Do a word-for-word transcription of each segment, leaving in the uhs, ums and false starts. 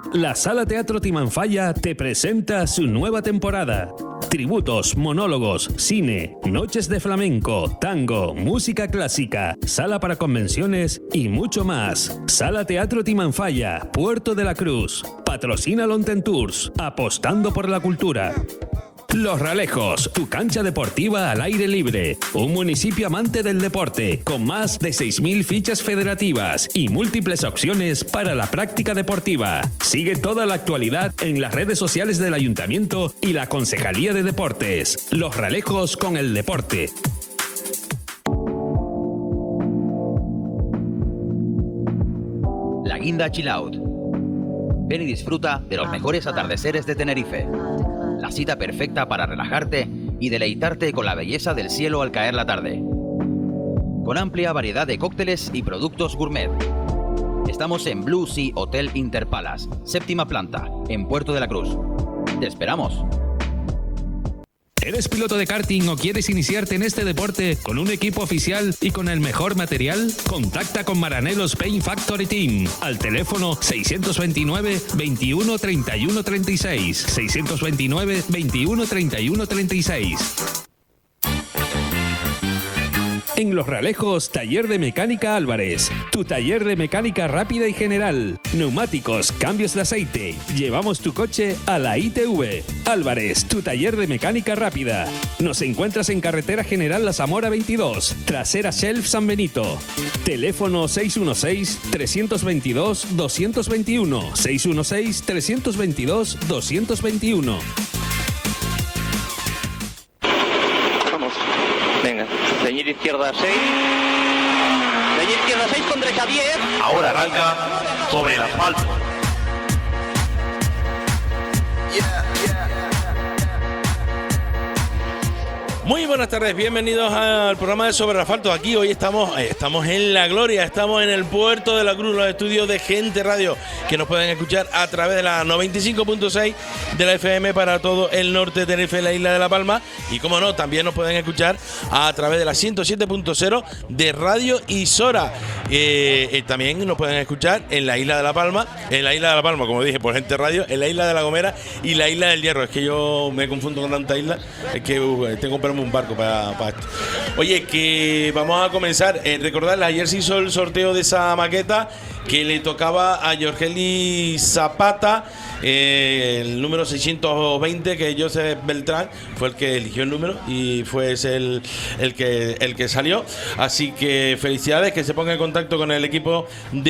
La Sala Teatro Timanfaya te presenta su nueva temporada. Tributos, monólogos, cine, noches de flamenco, tango, música clásica, sala para convenciones y mucho más. Sala Teatro Timanfaya, Puerto de la Cruz. Patrocina Lonten Tours, apostando por la cultura. Los Ralejos, tu cancha deportiva al aire libre. Un municipio amante del deporte, con más de seis mil fichas federativas y múltiples opciones para la práctica deportiva. Sigue toda la actualidad en las redes sociales del Ayuntamiento y la Concejalía de Deportes. Los Ralejos con el deporte. La Guinda Chill Out. Ven y disfruta de los mejores atardeceres de Tenerife. La cita perfecta para relajarte y deleitarte con la belleza del cielo al caer la tarde. Con amplia variedad de cócteles y productos gourmet. Estamos en Blue Sea Hotel Interpalace, séptima planta, en Puerto de la Cruz. ¡Te esperamos! ¿Eres piloto de karting o quieres iniciarte en este deporte con un equipo oficial y con el mejor material? Contacta con Maranelos Paint Factory Team al teléfono seiscientos veintinueve, veintiuno, treinta y uno, treinta y seis. seiscientos veintinueve, veintiuno, treinta y uno, treinta y seis. En Los Ralejos, Taller de Mecánica Álvarez. Tu taller de mecánica rápida y general. Neumáticos, cambios de aceite. Llevamos tu coche a la I T V. Álvarez, tu taller de mecánica rápida. Nos encuentras en Carretera General La Zamora veintidós, trasera Shelf San Benito. Teléfono seis uno seis, tres dos dos, dos dos uno. seis uno seis, tres dos dos, dos dos uno. Venga, ceñir izquierda seis. Ceñir izquierda seis con derecha diez. Ahora arranca sobre el asfalto. Yeah, yeah. Muy buenas tardes, bienvenidos al programa de Sobre el Asfalto. Aquí hoy estamos, estamos en La Gloria, estamos en el Puerto de la Cruz, los estudios de Gente Radio, que nos pueden escuchar a través de la noventa y cinco punto seis de la F M para todo el norte de Tenerife, la isla de La Palma. Y como no, también nos pueden escuchar a través de la ciento siete punto cero de Radio Isora. Eh, eh, también nos pueden escuchar en la isla de La Palma, en la isla de La Palma, como dije, por Gente Radio, en la isla de La Gomera y la isla del Hierro. Es que yo me confundo con tanta isla, es que uh, tengo que comprarme un barco para, para esto. Oye, que vamos a comenzar. Eh, recordarles, ayer se hizo el sorteo de esa maqueta que le tocaba a Jorgeli Zapata, eh, el número seiscientos veinte, que Joseph Beltrán fue el que eligió el número y fue ese el, el, que, el que salió. Así que felicidades, que se ponga en contacto con el equipo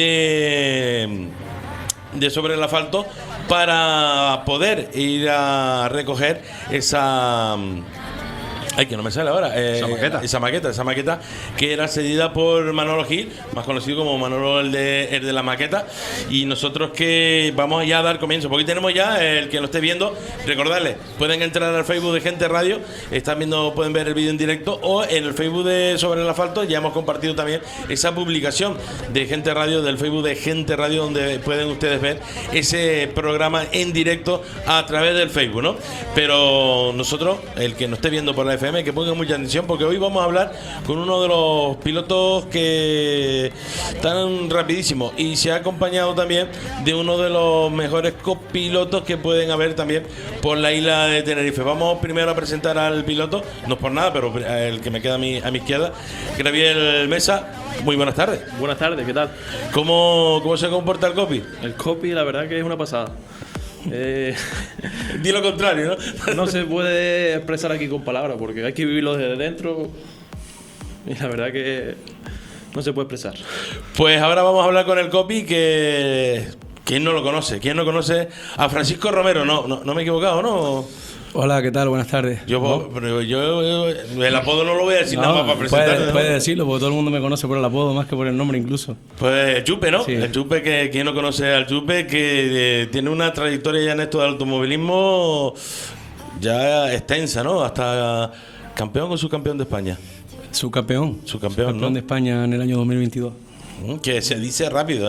de, de Sobre el Asfalto para poder ir a recoger esa... Ay, que no me sale ahora. Eh, esa maqueta. Esa maqueta, esa maqueta que era cedida por Manolo Gil, más conocido como Manolo el de, el de la maqueta. Y nosotros que vamos ya a dar comienzo, porque tenemos ya, el que lo esté viendo, recordarles, pueden entrar al Facebook de Gente Radio, están viendo, pueden ver el vídeo en directo, o en el Facebook de Sobre el Asfalto, ya hemos compartido también esa publicación de Gente Radio, del Facebook de Gente Radio, donde pueden ustedes ver ese programa en directo a través del Facebook, ¿no? Pero nosotros, el que nos esté viendo por la F M, que pongan mucha atención, porque hoy vamos a hablar con uno de los pilotos que están rapidísimos y se ha acompañado también de uno de los mejores copilotos que pueden haber también por la isla de Tenerife. Vamos primero a presentar al piloto, no es por nada, pero el que me queda a mi, a mi izquierda, Gabriel Mesa. Muy buenas tardes. Buenas tardes, ¿qué tal? ¿Cómo, cómo se comporta el copy? El copy, la verdad que es una pasada. Eh, Di lo contrario, ¿no? No se puede expresar aquí con palabras porque hay que vivirlo desde dentro y la verdad que no se puede expresar. Pues ahora vamos a hablar con el copy, que ¿quién no lo conoce? ¿Quién no conoce a Francisco Romero? No, no, no me he equivocado, ¿no? Hola, ¿qué tal? Buenas tardes. Yo, ¿No? yo, yo el apodo no lo voy a decir, no, nada más para presentar. Puede, ¿no? puede decirlo, porque todo el mundo me conoce por el apodo más que por el nombre incluso. Pues Chupe, ¿no? Sí. El Chupe, que quien no conoce al Chupe, que eh, tiene una trayectoria ya en esto del automovilismo ya extensa, ¿no? Hasta campeón o subcampeón de España. Subcampeón. Subcampeón, Subcampeón ¿no? de España en el año dos mil veintidós. Que se dice rápido, ¿eh?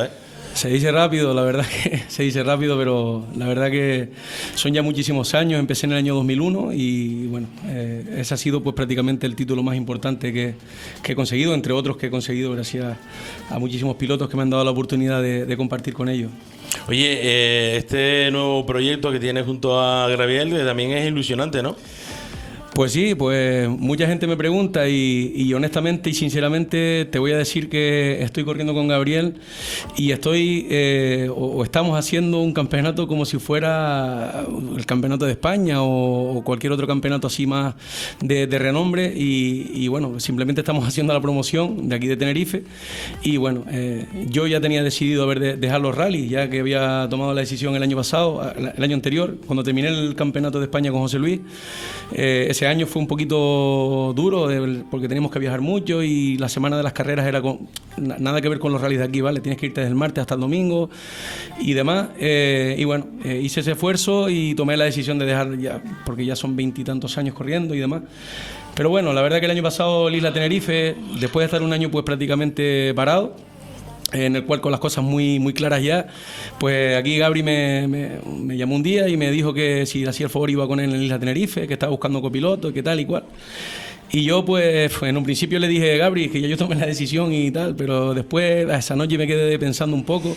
Se dice rápido, la verdad que se dice rápido, pero la verdad que son ya muchísimos años. Empecé en el año dos mil uno y bueno, eh, ese ha sido pues prácticamente el título más importante que, que he conseguido, entre otros que he conseguido gracias a, a muchísimos pilotos que me han dado la oportunidad de, de compartir con ellos. Oye, eh, este nuevo proyecto que tienes junto a Gabriel eh, también es ilusionante, ¿no? Pues sí, pues mucha gente me pregunta y, y honestamente y sinceramente te voy a decir que estoy corriendo con Gabriel y estoy eh, o, o estamos haciendo un campeonato como si fuera el campeonato de España o, o cualquier otro campeonato así más de, de renombre y, y bueno, simplemente estamos haciendo la promoción de aquí de Tenerife y bueno, eh, yo ya tenía decidido haber de, dejar los rallies ya que había tomado la decisión el año pasado, el año anterior, cuando terminé el campeonato de España con José Luis. Eh, ese año fue un poquito duro de, porque teníamos que viajar mucho y la semana de las carreras era con, nada que ver con los rallies de aquí, ¿vale? Tienes que irte desde el martes hasta el domingo y demás. Eh, y bueno, eh, hice ese esfuerzo y tomé la decisión de dejar ya, porque ya son veintitantos años corriendo y demás. Pero bueno, la verdad que el año pasado el Isla Tenerife, después de estar un año pues prácticamente parado, en el cual con las cosas muy muy claras ya, pues aquí Gabri me, me, me llamó un día y me dijo que si le hacía el favor iba con él en la Isla Tenerife, que estaba buscando copiloto y que tal y cual. Y yo pues en un principio le dije, Gabri, que ya yo tomé la decisión y tal, pero después esa noche me quedé pensando un poco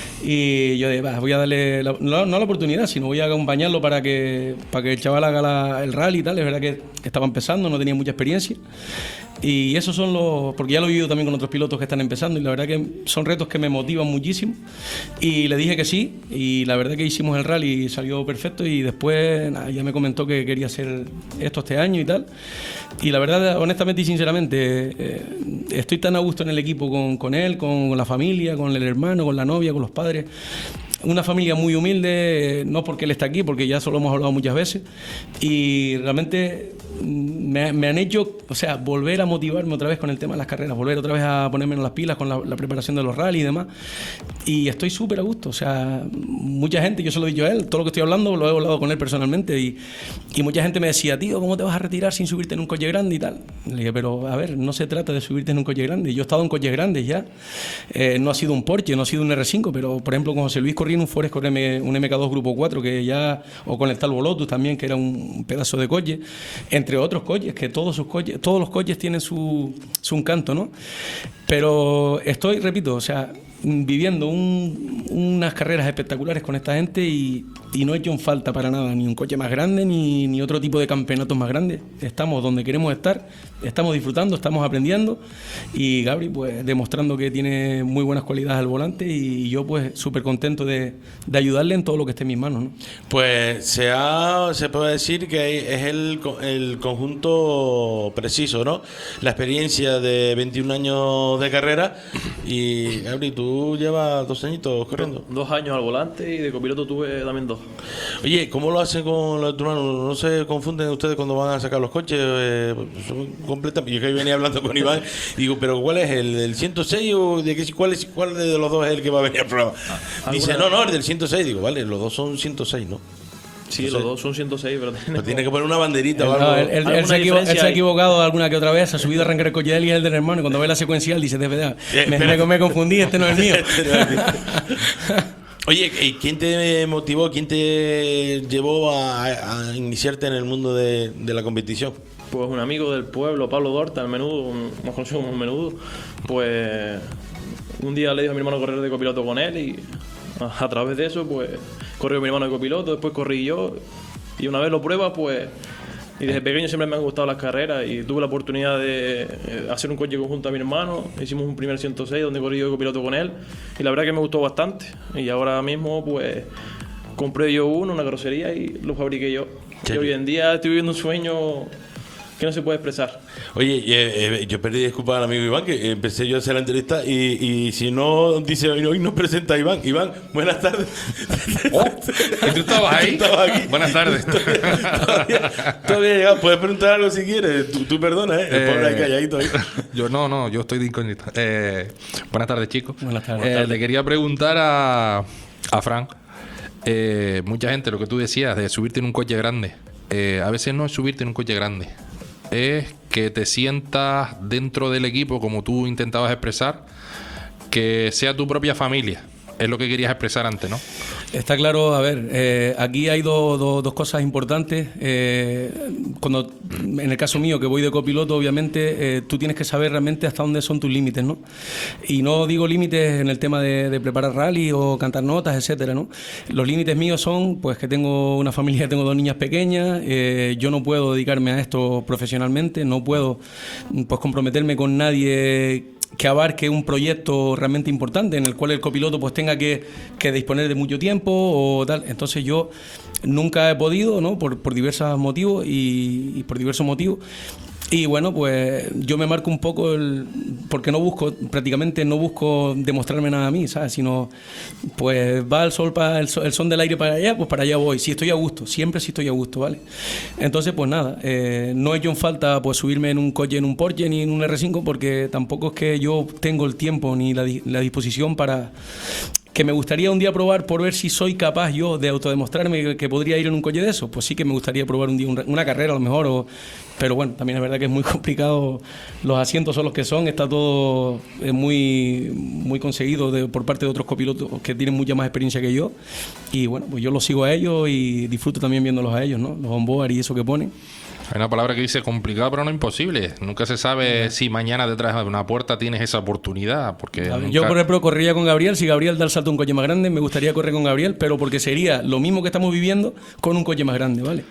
y yo dije, va, voy a darle, la, no, no la oportunidad, sino voy a acompañarlo para que, para que el chaval haga la, el rally y tal. Es verdad que estaba empezando, no tenía mucha experiencia. Y esos son los, porque ya lo he vivido también con otros pilotos que están empezando y la verdad que son retos que me motivan muchísimo y le dije que sí y la verdad que hicimos el rally y salió perfecto y después nada, ya me comentó que quería hacer esto este año y tal y la verdad honestamente y sinceramente eh, estoy tan a gusto en el equipo con, con él, con, con la familia, con el hermano, con la novia, con los padres. Una familia muy humilde, no porque él está aquí, porque ya solo hemos hablado muchas veces y realmente me, me han hecho, o sea, volver a motivarme otra vez con el tema de las carreras, volver otra vez a ponerme en las pilas con la, la preparación de los rally y demás y estoy súper a gusto, o sea, mucha gente, yo se lo he dicho a él, todo lo que estoy hablando lo he hablado con él personalmente y, y mucha gente me decía, tío, ¿cómo te vas a retirar sin subirte en un coche grande y tal? Le dije, pero a ver, no se trata de subirte en un coche grande, yo he estado en coches grandes ya, eh, no ha sido un Porsche, no ha sido un R cinco, pero por ejemplo con José Luis corrí en un Forest con M, un M K dos Grupo cuatro que ya, o con el Talbot Lotus también, que era un pedazo de coche, entre otros coches, que todos sus coches, todos los coches tienen su, su encanto, ¿no? Pero estoy, repito, o sea, viviendo un, unas carreras espectaculares con esta gente y, y no he hecho en falta para nada ni un coche más grande ni, ni otro tipo de campeonatos más grandes. Estamos donde queremos estar, estamos disfrutando, estamos aprendiendo y Gabri pues demostrando que tiene muy buenas cualidades al volante y yo pues súper contento de, de ayudarle en todo lo que esté en mis manos, ¿no? Pues se, ha, se puede decir que es el, el conjunto preciso, ¿no? La experiencia de veintiún años de carrera y Gabri, tú Tú llevas dos añitos corriendo. Dos años al volante y de copiloto tuve también dos. Oye, ¿cómo lo hacen con los tu hermano? ¿No se confunden ustedes cuando van a sacar los coches? Eh, son completamente. Yo que venía hablando con Iván y digo, ¿pero cuál es? ¿El del ciento seis o de qué, cuál, es, cuál de los dos es el que va a venir al programa? Ah, dice, no, no, el del ciento seis. Digo, vale, los dos son ciento seis, ¿no? Sí, los dos son ciento seis, pero tiene, pues tiene que poner una banderita o algo. No, él, él, él, se equivo, él se ha equivocado alguna que otra vez, se ha subido a arrancar el coche de él y el del hermano, y cuando ve la secuencial dice, de verdad, eh, me, me, me confundí, este no es el mío. Oye, ¿quién te motivó, quién te llevó a, a iniciarte en el mundo de, de la competición? Pues un amigo del pueblo, Pablo Dorta, el menudo, más conocido como el menudo, pues un día le dijo a mi hermano correr de copiloto con él y a, a través de eso, pues corrió mi hermano de copiloto, después corrí yo y una vez lo pruebas, pues y desde pequeño siempre me han gustado las carreras y tuve la oportunidad de hacer un coche conjunto a mi hermano, hicimos un primer ciento seis donde corrí yo de copiloto con él y la verdad que me gustó bastante y ahora mismo pues compré yo uno, una carrocería y lo fabriqué yo. Y hoy en día estoy viviendo un sueño que no se puede expresar. Oye, eh, eh, yo perdí disculpas al amigo Iván, que empecé yo a hacer la entrevista y, y si no, dice, hoy, hoy nos presenta a Iván. Iván, buenas tardes. Oh, ¿y tú estabas ahí? ¿Tú estabas aquí? Buenas tardes. Todavía, todavía llegado. Puedes preguntar algo si quieres. Tú, tú perdona, ¿eh? El pobre ahí calladito ahí. Yo no, no, yo estoy de incógnito. Eh, buenas tardes, chicos. Buenas tardes. Eh, le quería preguntar a, a Fran. Eh, mucha gente, lo que tú decías, de subirte en un coche grande. Eh, a veces no es subirte en un coche grande. Es que te sientas dentro del equipo, como tú intentabas expresar, que sea tu propia familia. es lo que querías expresar antes, ¿no? Está claro, a ver, eh, aquí hay do, do, dos cosas importantes. Eh, cuando, en el caso mío, que voy de copiloto, obviamente, eh, tú tienes que saber realmente hasta dónde son tus límites, ¿no? Y no digo límites en el tema de, de preparar rally o cantar notas, etcétera, ¿no? Los límites míos son, pues, que tengo una familia, tengo dos niñas pequeñas, eh, yo no puedo dedicarme a esto profesionalmente, no puedo, pues, comprometerme con nadie que abarque un proyecto realmente importante en el cual el copiloto pues tenga que, que disponer de mucho tiempo o tal. Entonces yo nunca he podido, ¿no? Por, por diversos motivos y, y por diversos motivos. Y bueno, pues yo me marco un poco el... porque no busco, prácticamente no busco demostrarme nada a mí, ¿sabes? Sino, pues va el sol para el, sol, el son del aire para allá, pues para allá voy. Si estoy a gusto, siempre si estoy a gusto, ¿vale? Entonces, pues nada, eh, no he hecho en falta pues subirme en un coche, en un Porsche ni en un erre cinco, porque tampoco es que yo tengo el tiempo ni la, la disposición para... Que me gustaría un día probar por ver si soy capaz yo de autodemostrarme que podría ir en un coche de esos. Pues sí que me gustaría probar un día una carrera a lo mejor, o, pero bueno, también es verdad que es muy complicado. Los asientos son los que son, está todo muy, muy conseguido de, por parte de otros copilotos que tienen mucha más experiencia que yo. Y bueno, pues yo los sigo a ellos y disfruto también viéndolos a ellos, ¿no? Los onboard y eso que ponen. Hay una palabra que dice complicado, pero no imposible. Nunca se sabe si mañana detrás de una puerta tienes esa oportunidad. Porque nunca... Yo, por ejemplo, correría con Gabriel. Si Gabriel da el salto a un coche más grande, me gustaría correr con Gabriel, pero porque sería lo mismo que estamos viviendo con un coche más grande, ¿vale?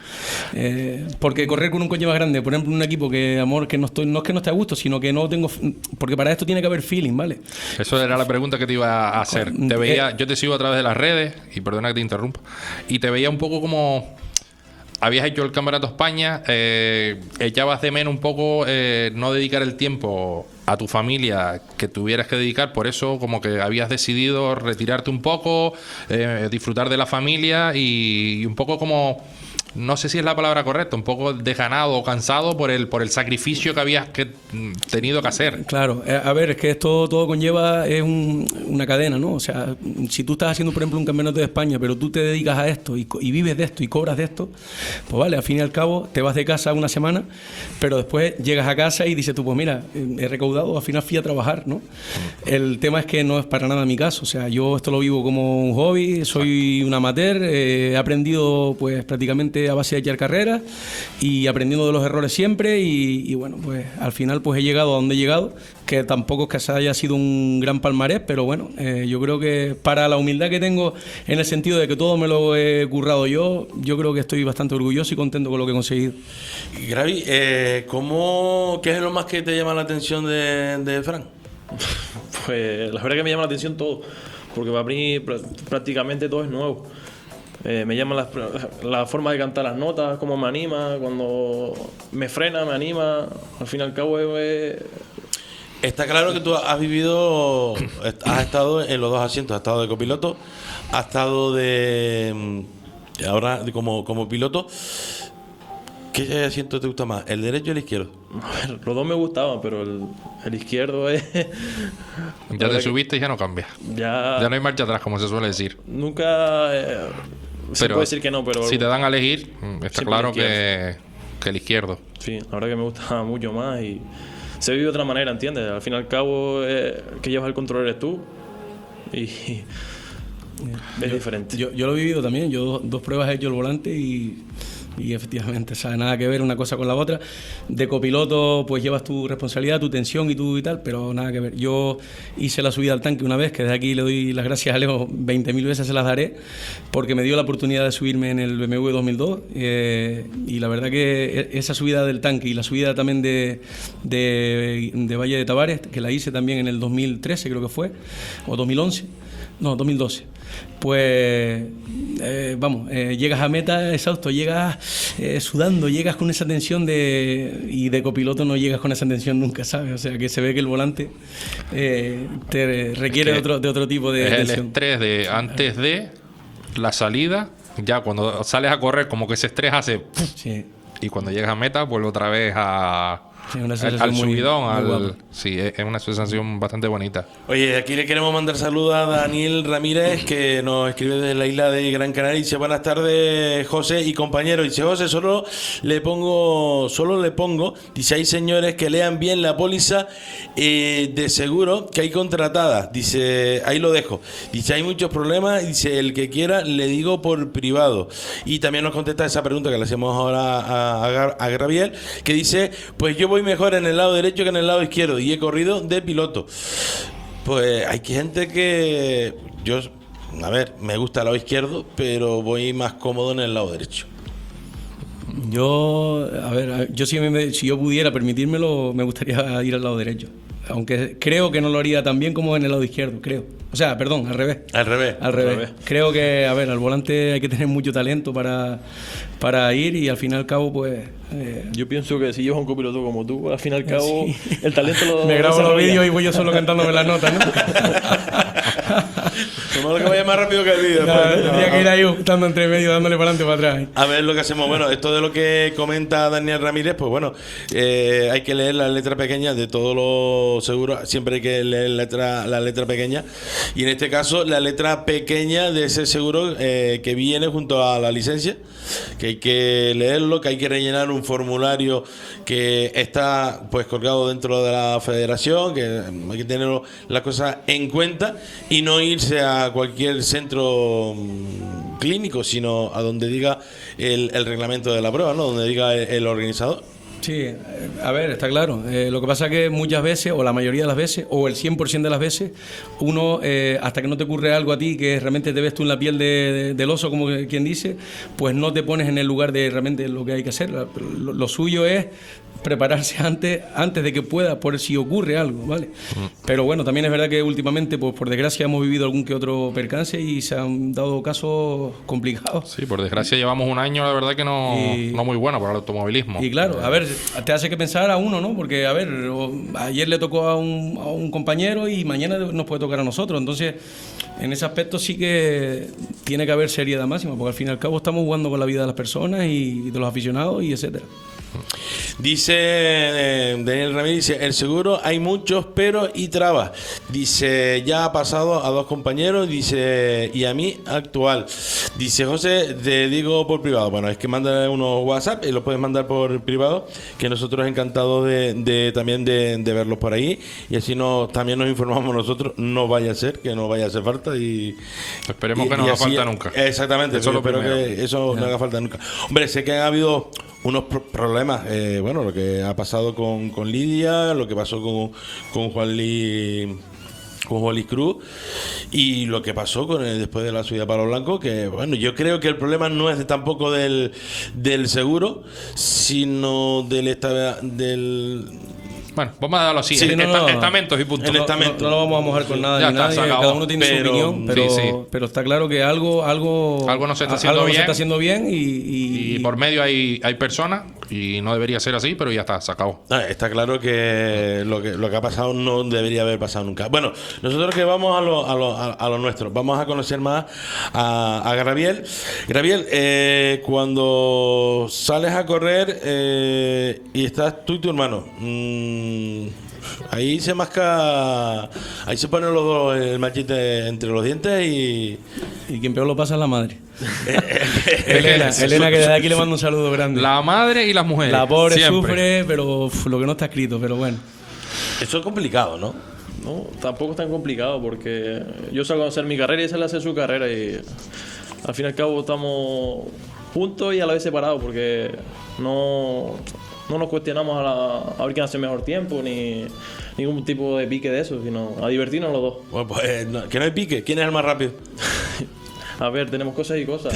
Eh, porque correr con un coche más grande, por ejemplo, un equipo que, amor, que no estoy, no es que no esté a gusto, sino que no tengo... Porque para esto tiene que haber feeling, ¿vale? Eso era la pregunta que te iba a hacer. Te veía, eh, yo te sigo a través de las redes, y perdona que te interrumpa, y te veía un poco como... Habías hecho el Campeonato España, eh, echabas de menos un poco eh, no dedicar el tiempo a tu familia que tuvieras que dedicar, por eso como que habías decidido retirarte un poco, eh, disfrutar de la familia y, y un poco como... No sé si es la palabra correcta, un poco desganado o cansado por el por el sacrificio que habías que, tenido que hacer. Claro, a ver, es que esto todo conlleva es un, una cadena, ¿no? O sea, si tú estás haciendo, por ejemplo, un campeonato de España, pero tú te dedicas a esto y, y vives de esto y cobras de esto, pues vale, al fin y al cabo te vas de casa una semana, pero después llegas a casa y dices tú, pues mira, he recaudado, al final fui a trabajar, ¿no? El tema es que no es para nada mi caso, o sea, yo esto lo vivo como un hobby, soy un amateur, eh, he aprendido pues prácticamente a base de echar carreras y aprendiendo de los errores siempre y, y bueno, pues al final pues he llegado a donde he llegado, que tampoco es que se haya sido un gran palmarés, pero bueno, eh, yo creo que para la humildad que tengo en el sentido de que todo me lo he currado yo, yo creo que estoy bastante orgulloso y contento con lo que he conseguido. Y Gravi, eh, ¿cómo, ¿qué es lo más que te llama la atención de, de Fran? Pues la verdad que me llama la atención todo, porque para mí prácticamente todo es nuevo. Eh, me llama la, la forma de cantar las notas, cómo me anima, cuando me frena, me anima. Al fin y al cabo, eh, está claro que tú has vivido, has estado en los dos asientos, has estado de copiloto, has estado de. Ahora de como, como piloto. ¿Qué asiento te gusta más, el derecho o el izquierdo? A ver, los dos me gustaban, pero el, el izquierdo es... Ya te subiste y ya no cambias. Ya, ya no hay marcha atrás, como se suele decir. Nunca... Eh, se puede decir que no, pero... Si te dan a elegir, está claro que, que el izquierdo. Sí, la verdad que me gusta mucho más y se vive de otra manera, ¿entiendes? Al fin y al cabo, eh, que llevas el control eres tú y... y es yo, diferente. Yo, yo lo he vivido también, yo dos, dos pruebas he hecho el volante y... Y efectivamente, o sea, nada que ver una cosa con la otra. De copiloto, pues llevas tu responsabilidad, tu tensión y tú y tal, pero nada que ver. Yo hice la subida al tanque una vez, que desde aquí le doy las gracias a Leo, veinte mil veces se las daré, porque me dio la oportunidad de subirme en el B M W dos mil dos. Eh, y la verdad que esa subida del tanque y la subida también de, de, de Valle de Tavares, que la hice también en el dos mil trece, creo que fue, o dos mil once, no, dos mil doce. Pues eh, vamos, eh, llegas a meta exhausto, llegas eh, sudando, llegas con esa tensión de y de copiloto no llegas con esa tensión nunca, ¿sabes? O sea que se ve que el volante eh, te requiere es que de, otro, de otro tipo de es tensión. El estrés de antes de la salida, ya cuando sales a correr como que ese estrés hace... Sí. Y cuando llegas a meta vuelve otra vez a... Sí, una al, sensación al muy- subidón, muy al, guapa. sí, es es una sensación bastante bonita. Oye, aquí le queremos mandar saludos a Daniel Ramírez, que nos escribe desde la isla de Gran Canaria. Dice, buenas tardes, José y compañeros. Dice, José, solo le pongo, solo le pongo, dice, hay señores que lean bien la póliza eh, de seguro que hay contratada. Dice, ahí lo dejo. Dice, hay muchos problemas. Dice, el que quiera, le digo por privado. Y también nos contesta esa pregunta que le hacemos ahora a, a, Gar- a Gabriel, que dice, pues yo voy mejor en el lado derecho que en el lado izquierdo y he corrido de piloto. Pues hay gente que yo, a ver, me gusta el lado izquierdo, pero voy más cómodo en el lado derecho. Yo, a ver, yo si, me- si yo pudiera permitírmelo, me gustaría ir al lado derecho. Aunque creo que no lo haría tan bien como en el lado izquierdo, creo. O sea, perdón, al revés. Al revés. Al revés. Creo que, a ver, al volante hay que tener mucho talento para, para ir y al fin y al cabo, pues... eh, Yo pienso que si llevas un copiloto como tú, al fin y al cabo, Sí. el talento lo me grabo los desarrolla. vídeos y voy yo solo cantándome las notas, ¿no? Somos los que vaya más rápido que el vídeo. Nada, pues. tendría que ir ahí estando entre medio, dándole para adelante y para atrás. A ver lo que hacemos. Bueno, esto de lo que comenta Daniel Ramírez, pues bueno, eh, hay que leer la letra pequeña de todos los seguros. Siempre hay que leer la letra, la letra pequeña. Y en este caso, la letra pequeña de ese seguro eh, que viene junto a la licencia, que hay que leerlo, que hay que rellenar un formulario que está pues colgado dentro de la federación, que hay que tener las cosas en cuenta y no irse a cualquier centro mm, clínico, sino a donde diga el, el reglamento de la prueba, ¿no? Donde diga el, el organizador. Sí, eh, a ver, está claro. Eh, lo que pasa es que muchas veces, o la mayoría de las veces, o el cien por ciento de las veces, uno, eh, hasta que no te ocurre algo a ti, que realmente te ves tú en la piel de, de- del oso, como que- quien dice, pues no te pones en el lugar de realmente lo que hay que hacer. Lo, lo suyo es prepararse antes antes de que pueda, por si ocurre algo, ¿vale? Pero bueno, también es verdad que últimamente, pues por desgracia, hemos vivido algún que otro percance y se han dado casos complicados. Sí, por desgracia llevamos un año, la verdad que no, Y- no muy bueno para el automovilismo. Y claro, a ver, te hace que pensar a uno, ¿no? Porque, a ver, o- ayer le tocó a un, a un compañero y mañana nos puede tocar a nosotros. Entonces, en ese aspecto sí que tiene que haber seriedad máxima, porque al fin y al cabo estamos jugando con la vida de las personas y de los aficionados y etcétera. Dice eh, Daniel Ramírez, dice, el seguro hay muchos peros y trabas. Dice, ya ha pasado a dos compañeros, dice, y a mí actual. Dice, José, te digo por privado. Bueno, es que manda unos WhatsApp y los puedes mandar por privado, que nosotros encantados de, de también de, de verlos por ahí. Y así nos, también nos informamos nosotros, no vaya a ser, que no vaya a hacer falta. Y Esperemos y- que no y haga así- falta nunca. Exactamente, Eso es lo espero primero. que eso no haga falta nunca. Hombre, sé que ha habido unos pro- problemas, eh, bueno, lo que ha pasado con, con Lidia, lo que pasó con, con Juan Lee, con Juan Luis Cruz y lo que pasó con el, después de la subida a Palo Blanco, que bueno, yo creo que el problema no es de- tampoco del, del seguro, sino del, esta- del Bueno, vamos a darlo así. Sí, el- no, esta- no. Estamentos y punto. El No, estamento. no, no lo vamos a mojar con nada Ya ni está, nadie, se acabó. cada uno tiene Pero- su opinión, pero, sí, sí. pero está claro que algo algo Algo no se está haciendo algo no bien. se está haciendo bien y, y- Y por medio hay, hay personas y no debería ser así, pero ya está, se acabó. Ah, está claro que lo, que lo que ha pasado no debería haber pasado nunca. Bueno, nosotros que vamos a lo, a lo, a, a lo nuestro, vamos a conocer más a, a Graviel. Graviel, eh, cuando sales a correr eh, y estás tú y tu hermano, mmm, ahí se masca, ahí se ponen los dos el machete entre los dientes y... y quien peor lo pasa es la madre. Elena, Elena, que desde aquí le mando un saludo grande. La madre y las mujeres. La pobre siempre. sufre, pero uf, lo que no está escrito, pero bueno. Eso es complicado, ¿no? No, tampoco es tan complicado porque yo salgo a hacer mi carrera y ella hace su carrera y al fin y al cabo estamos juntos y a la vez separados porque no, no nos cuestionamos a, la- a ver quién hace mejor tiempo ni ningún tipo de pique de eso, sino a divertirnos los dos. Bueno, pues eh, no, que no hay pique. ¿Quién es el más rápido? A ver, tenemos cosas y cosas.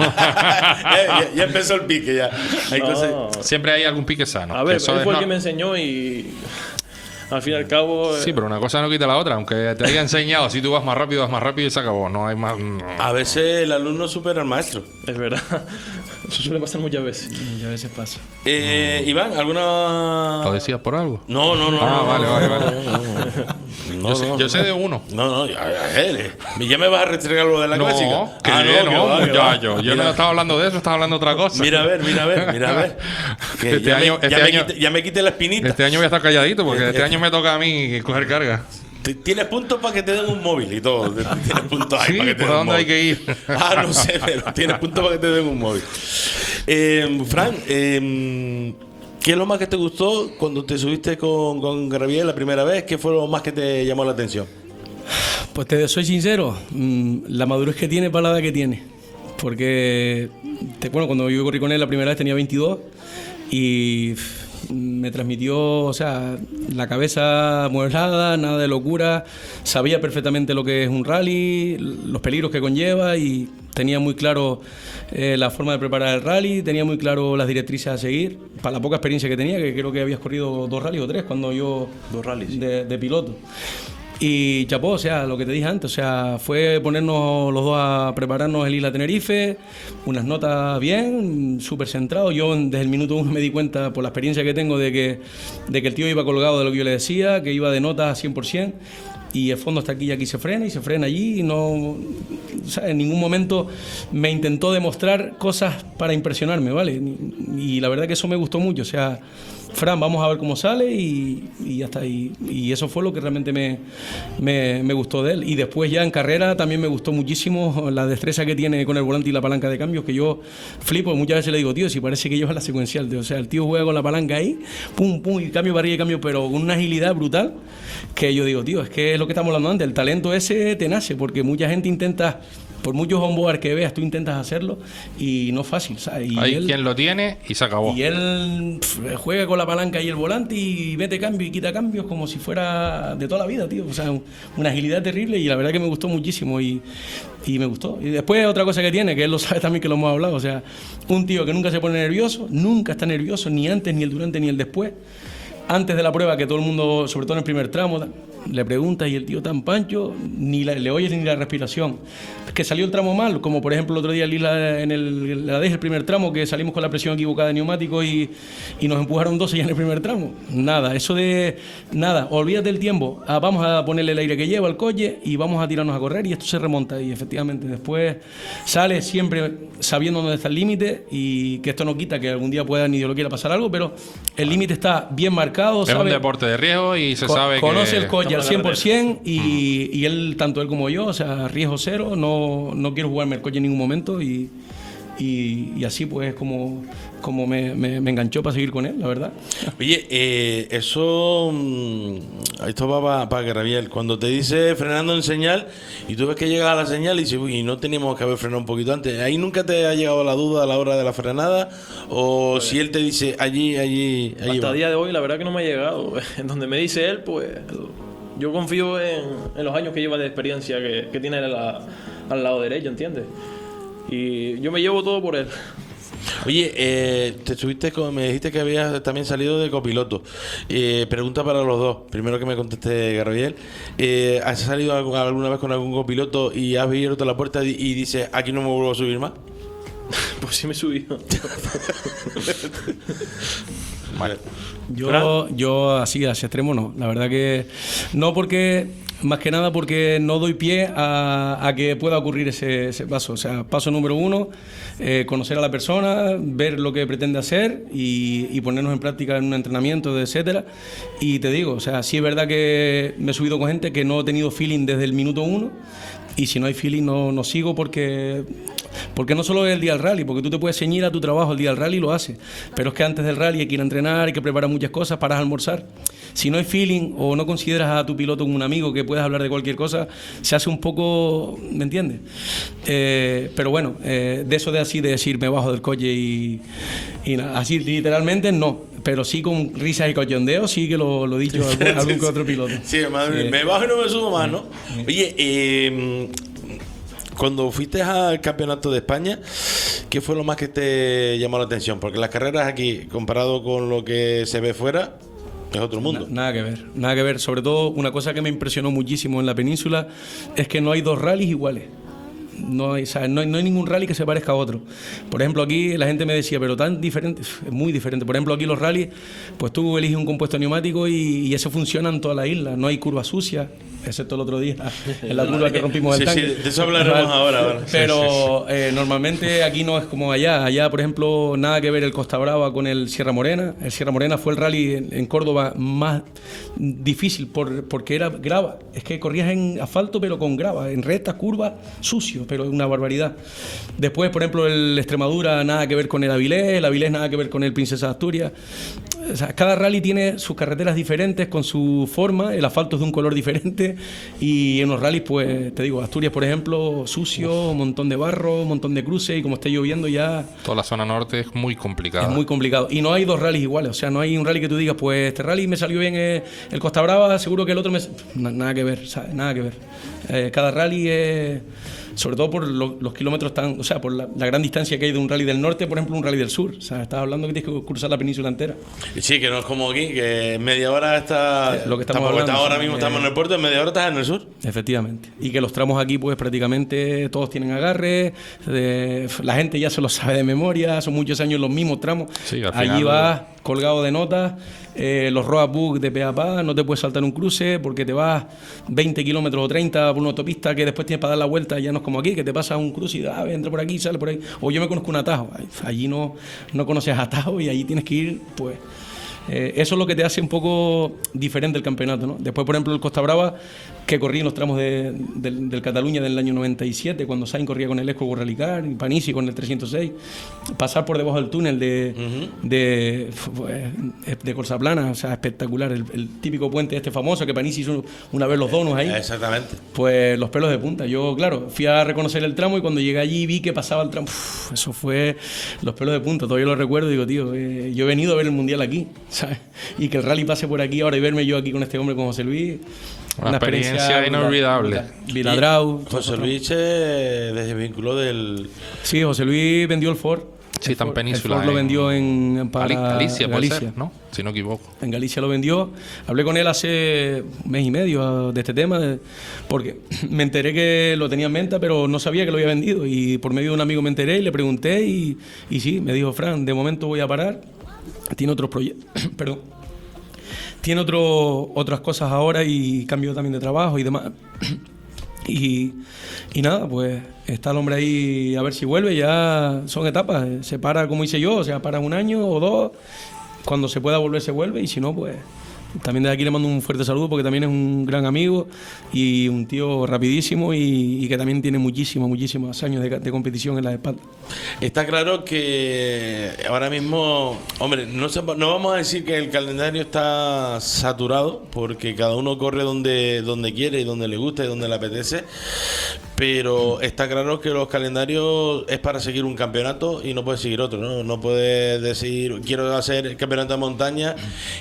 Eh, ya, ya empezó el pique ya. Hay cosas... No, Siempre hay algún pique sano. a ver, él Eso fue es el no- que me enseñó y al fin y al cabo... eh, Sí, pero una cosa no quita la otra. Aunque te haya enseñado, si tú vas más rápido, vas más rápido y se acabó. No hay más. A veces el alumno supera al maestro. Es verdad. Eso suele pasar muchas veces. Y a veces pasa. Eh, Iván, ¿alguna...? ¿Lo decías por algo? No, no, no. Ah, no, vale, no, vale, no, vale. no, no, no. No, yo, sé, no, yo no. sé de uno. No, no, ya, ya, ya me vas a restregar lo de la No, clásica. que Ah, no, que no, va, que va. muchacho. Yo Mira. no estaba hablando de eso, estaba hablando de otra cosa. Mira a ver, mira a ver, mira a ver. Que Este ya, año- me, este ya, me año- quite, ya me quite la espinita. Este año voy a estar calladito porque Este- este año me toca a mí coger carga. T- Tienes puntos para que te den un móvil y todo. Tienes puntos ahí Sí, para que te ¿por den un dónde hay móvil. que ir? Ah, no sé, pero tienes puntos para que te den un móvil. Eh, Fran, eh, ¿qué es lo más que te gustó cuando te subiste con, con Gabriel la primera vez? ¿Qué fue lo más que te llamó la atención? Pues te soy sincero, mmm, la madurez que tiene para la edad que tiene. Porque, te, bueno, cuando yo corrí con él la primera vez tenía veintidós y pff, me transmitió, o sea, la cabeza amueblada, nada de locura, sabía perfectamente lo que es un rally, los peligros que conlleva y tenía muy claro eh, la forma de preparar el rally, tenía muy claro las directrices a seguir, para la poca experiencia que tenía, que creo que habías corrido dos rallies o tres cuando yo... Dos rallies, sí. de, de piloto. Y chapó, o sea, lo que te dije antes, o sea, fue ponernos los dos a prepararnos el Isla Tenerife, unas notas bien, súper centrado. Yo desde el minuto uno me di cuenta, por la experiencia que tengo, de que, de que el tío iba colgado de lo que yo le decía, que iba de notas a cien por ciento. Y el fondo está aquí y aquí se frena y se frena allí y no, o sea, en ningún momento me intentó demostrar cosas para impresionarme, ¿vale? Y, y la verdad que eso me gustó mucho, o sea, Fran, vamos a ver cómo sale y, y ya está. Y, y eso fue lo que realmente me, me, me gustó de él. Y después ya en carrera también me gustó muchísimo la destreza que tiene con el volante y la palanca de cambios, que yo flipo, muchas veces le digo, tío, si parece que lleva la secuencial, tío. O sea, el tío juega con la palanca ahí, pum, pum, y cambio para arriba y cambio, pero con una agilidad brutal, que yo digo, tío, es que es lo que estamos hablando antes, el talento ese te nace, porque mucha gente intenta... Por muchos onboard que veas, tú intentas hacerlo y no es fácil, ¿sabes? Y Hay él, quien lo tiene y se acabó. y él pf, juega con la palanca y el volante y mete cambio y quita cambios como si fuera de toda la vida, tío. O sea, un- una agilidad terrible y la verdad que me gustó muchísimo y, y me gustó. Y después otra cosa que tiene, que él lo sabe también que lo hemos hablado, o sea, un tío que nunca se pone nervioso, nunca está nervioso, ni antes, ni el durante, ni el después. Antes de la prueba, que todo el mundo, sobre todo en el primer tramo, le pregunta y el tío tan pancho, ni la- le oyes ni la respiración. Que salió el tramo mal, como por ejemplo el otro día en Isla- en el, la deje el primer tramo, que salimos con la presión equivocada de neumático y, y nos empujaron doce ya en el primer tramo. Nada, eso de nada, olvídate del tiempo, ah, vamos a ponerle el aire que lleva al coche y vamos a tirarnos a correr y esto se remonta. Y efectivamente después sale siempre sabiendo dónde está el límite y que esto no quita que algún día pueda ni Dios lo quiera pasar algo, pero el límite está bien marcado. Es sabe, un deporte de riesgo y se co- sabe conoce que... el coche al Estamos en cien la por ciento y, y él, tanto él como yo, o sea, riesgo cero, no, no quiero jugarme el coche en ningún momento y, y, y así pues como, como me, me, me enganchó para seguir con él, la verdad. Oye, eh, eso. mm, Esto va para pa Gabriel. Cuando te dice frenando en señal y tú ves que llega a la señal y dices, uy, no teníamos que haber frenado un poquito antes. ¿Ahí nunca te ha llegado la duda a la hora de la frenada? ¿O pues, si él te dice allí, allí, allí? Hasta va? el día de hoy, la verdad que no me ha llegado. En donde me dice él, pues yo confío en, en los años que lleva de experiencia que, que tiene él a la- al lado derecho, ¿entiendes? Y yo me llevo todo por él. Oye, eh, te estuviste con, me dijiste que habías también salido de copiloto. Eh, pregunta para los dos. Primero que me conteste Gabriel. Eh, ¿Has salido algu- alguna vez con algún copiloto y has abierto la puerta y, y dices, aquí no me vuelvo a subir más? Pues sí me he subido. Vale. Yo, yo así, a ese extremo no. La verdad que no porque, más que nada porque no doy pie a, a que pueda ocurrir ese, ese paso. O sea, paso número uno, eh, conocer a la persona, ver lo que pretende hacer y, y ponernos en práctica en un entrenamiento, etcétera. Y te digo, o sea, sí es verdad que me he subido con gente que no he tenido feeling desde el minuto uno. Y si no hay feeling no, no sigo porque, porque no solo es el día del rally, porque tú te puedes ceñir a tu trabajo el día del rally y lo haces, pero es que antes del rally hay que ir a entrenar, hay que preparar muchas cosas, paras a almorzar. Si no hay feeling o no consideras a tu piloto como un amigo que puedes hablar de cualquier cosa, se hace un poco, ¿me entiendes? Eh, pero bueno, eh, de eso de así de decir me bajo del coche y, y nada, así literalmente no, pero sí con risas y cochondeos, sí que lo, lo he dicho algún, algún que otro piloto. Sí, madre, Eh, me bajo y no me subo más, ¿no? Oye, eh, cuando fuiste al campeonato de España, ¿qué fue lo más que te llamó la atención? Porque las carreras aquí, comparado con lo que se ve fuera, es otro mundo. Na- nada que ver, nada que ver. Sobre todo, una cosa que me impresionó muchísimo en la península es que no hay dos rallies iguales. No hay, o sea, no hay, no hay ningún rally que se parezca a otro. Por ejemplo, aquí la gente me decía, pero tan diferente, es muy diferente. Por ejemplo, aquí los rallies, pues tú eliges un compuesto neumático y, y eso funciona en toda la isla. No hay curvas sucias. excepto el otro día, en la curva que rompimos el sí, tanque. Sí, de eso hablaremos ¿vale? ahora. ¿vale? Pero eh, normalmente aquí no es como allá. Allá, por ejemplo, nada que ver el Costa Brava con el Sierra Morena. El Sierra Morena fue el rally en, en Córdoba más difícil por, porque era grava. Es que corrías en asfalto pero con grava, en rectas, curvas, sucio, pero una barbaridad. Después, por ejemplo, el Extremadura nada que ver con el Avilés, el Avilés nada que ver con el Princesa de Asturias. O sea, cada rally tiene sus carreteras diferentes con su forma, el asfalto es de un color diferente y en los rallies, pues te digo, Asturias, por ejemplo, sucio, un montón de barro, un montón de cruces y como esté lloviendo ya... Toda la zona norte es muy complicada. Es muy complicado y no hay dos rallies iguales, o sea, no hay un rally que tú digas, pues este rally me salió bien eh, el Costa Brava, seguro que el otro me... Na- nada que ver, ¿sabes? Nada que ver. Eh, cada rally es... sobre todo por lo, los kilómetros tan, o sea, por la, la gran distancia que hay de un rally del norte, por ejemplo, un rally del sur. O sea, estás hablando que tienes que cruzar la península entera. Sí, que no es como aquí, que en media hora está, eh, lo que estamos hablando, hablando, ahora sí, mismo eh, estamos en el puerto, en media hora estás en el sur. Efectivamente. Y que los tramos aquí, pues prácticamente todos tienen agarre, de, la gente ya se lo sabe de memoria, son muchos años los mismos tramos. Sí, al Allí final, vas colgado de notas, eh, los roadbook de pe a pa, no te puedes saltar un cruce porque te vas veinte kilómetros o treinta por una autopista que después tienes para dar la vuelta, ya no es como aquí, que te pasas un cruce y ah, entra por aquí, sale por ahí. O yo me conozco un atajo, allí no, no conoces atajo y allí tienes que ir, pues... Eh, eso es lo que te hace un poco diferente el campeonato, ¿no? Después, por ejemplo, el Costa Brava, que corrí en los tramos de, de, del Cataluña del año noventa y siete, cuando Sainz corría con el Esco Rallycar y Panisi con el trescientos seis, pasar por debajo del túnel de, uh-huh. de, de, de Corsaplana, o sea, espectacular, el, el típico puente este famoso que Panisi hizo una vez los donos ahí. Exactamente. Pues los pelos de punta. Yo, claro, fui a reconocer el tramo y cuando llegué allí vi que pasaba el tramo, uf, eso fue los pelos de punta, todavía lo recuerdo y digo, tío, eh, yo he venido a ver el Mundial aquí, ¿sabes? Y que el rally pase por aquí ahora y verme yo aquí con este hombre como José Luis, una, una experiencia, experiencia inolvidable. Viladrau. José Luis se desvinculó del... Sí, José Luis vendió el Ford. Sí, tan península. El Ford lo vendió en para Galicia, Galicia, ser, ¿no? Si no equivoco. En Galicia lo vendió. Hablé con él hace un mes y medio de este tema, de, porque me enteré que lo tenía en venta, pero no sabía que lo había vendido. Y por medio de un amigo me enteré y le pregunté y, y sí, me dijo, Fran, de momento voy a parar. Tiene otros proyectos, perdón, tiene otro, otras cosas ahora y cambio también de trabajo y demás. Y, y nada, pues está el hombre ahí a ver si vuelve, ya son etapas, se para como hice yo, o sea, para un año o dos, cuando se pueda volver se vuelve y si no, pues... También desde aquí le mando un fuerte saludo porque también es un gran amigo y un tío rapidísimo y, y que también tiene muchísimos, muchísimos años de, de competición en la espalda. Está claro que ahora mismo, hombre, no, se, no vamos a decir que el calendario está saturado porque cada uno corre donde, donde quiere y donde le gusta y donde le apetece, pero está claro que los calendarios es para seguir un campeonato y no puedes seguir otro, ¿no? No puedes decir, quiero hacer el campeonato de montaña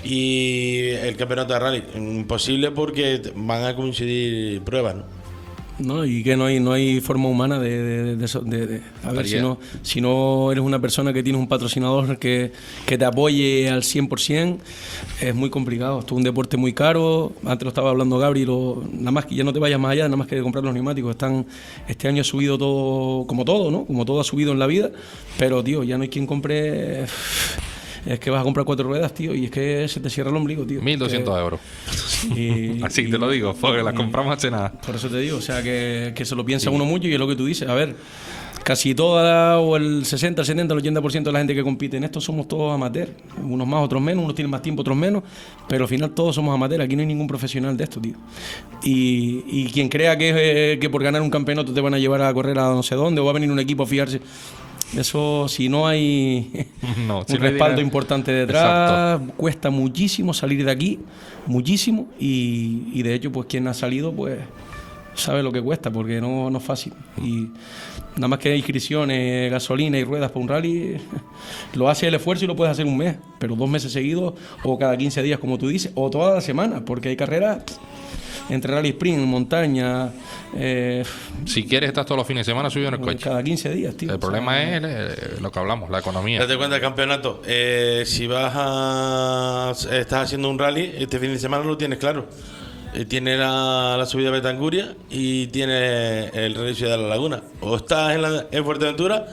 y el campeonato de rally. Imposible porque van a coincidir pruebas, ¿no? No, y que no hay no hay forma humana de, de, de, eso, de, de a ver, si no, si no eres una persona que tiene un patrocinador que, que te apoye al cien por ciento, es muy complicado. Esto es un deporte muy caro. Antes lo estaba hablando Gabri, lo, nada más que ya no te vayas más allá, nada más que comprar los neumáticos. Están, este año ha subido todo, como todo, ¿no? Como todo ha subido en la vida, pero tío, ya no hay quien compre. Es que vas a comprar cuatro ruedas, tío, y es que se te cierra el ombligo, tío. mil doscientos que... euros. Y, Así y, te lo digo, porque las compramos hace nada. Por eso te digo, o sea, que, que se lo piensa sí. uno mucho y es lo que tú dices. A ver, casi toda, o el sesenta, el setenta, el ochenta por ciento de la gente que compite en esto somos todos amateurs. Unos más, otros menos, unos tienen más tiempo, otros menos, pero al final todos somos amateurs. Aquí no hay ningún profesional de esto, tío. Y, y quien crea que, eh, que por ganar un campeonato te van a llevar a correr a no sé dónde o va a venir un equipo a fijarse... Eso, si no hay no, si un no respaldo hay importante detrás, exacto. Cuesta muchísimo salir de aquí, muchísimo, y, y de hecho, pues quien ha salido, pues sabe lo que cuesta, porque no, no es fácil. Y nada más que inscripciones, gasolina y ruedas para un rally, lo hace el esfuerzo y lo puedes hacer un mes, pero dos meses seguidos, o cada quince días, como tú dices, o toda la semana, porque hay carreras... Entre rally sprint, montaña... Eh, si quieres estás todos los fines de semana subido en el coche. Cada quince días, tío. El problema sea, es eh, lo que hablamos, la economía. Date cuenta del campeonato. Eh, si vas a... Estás haciendo un rally, este fin de semana lo tienes claro. Eh, tiene la, la subida a Betancuria y tiene el rally Ciudad de la Laguna. O estás en, la, en Fuerteventura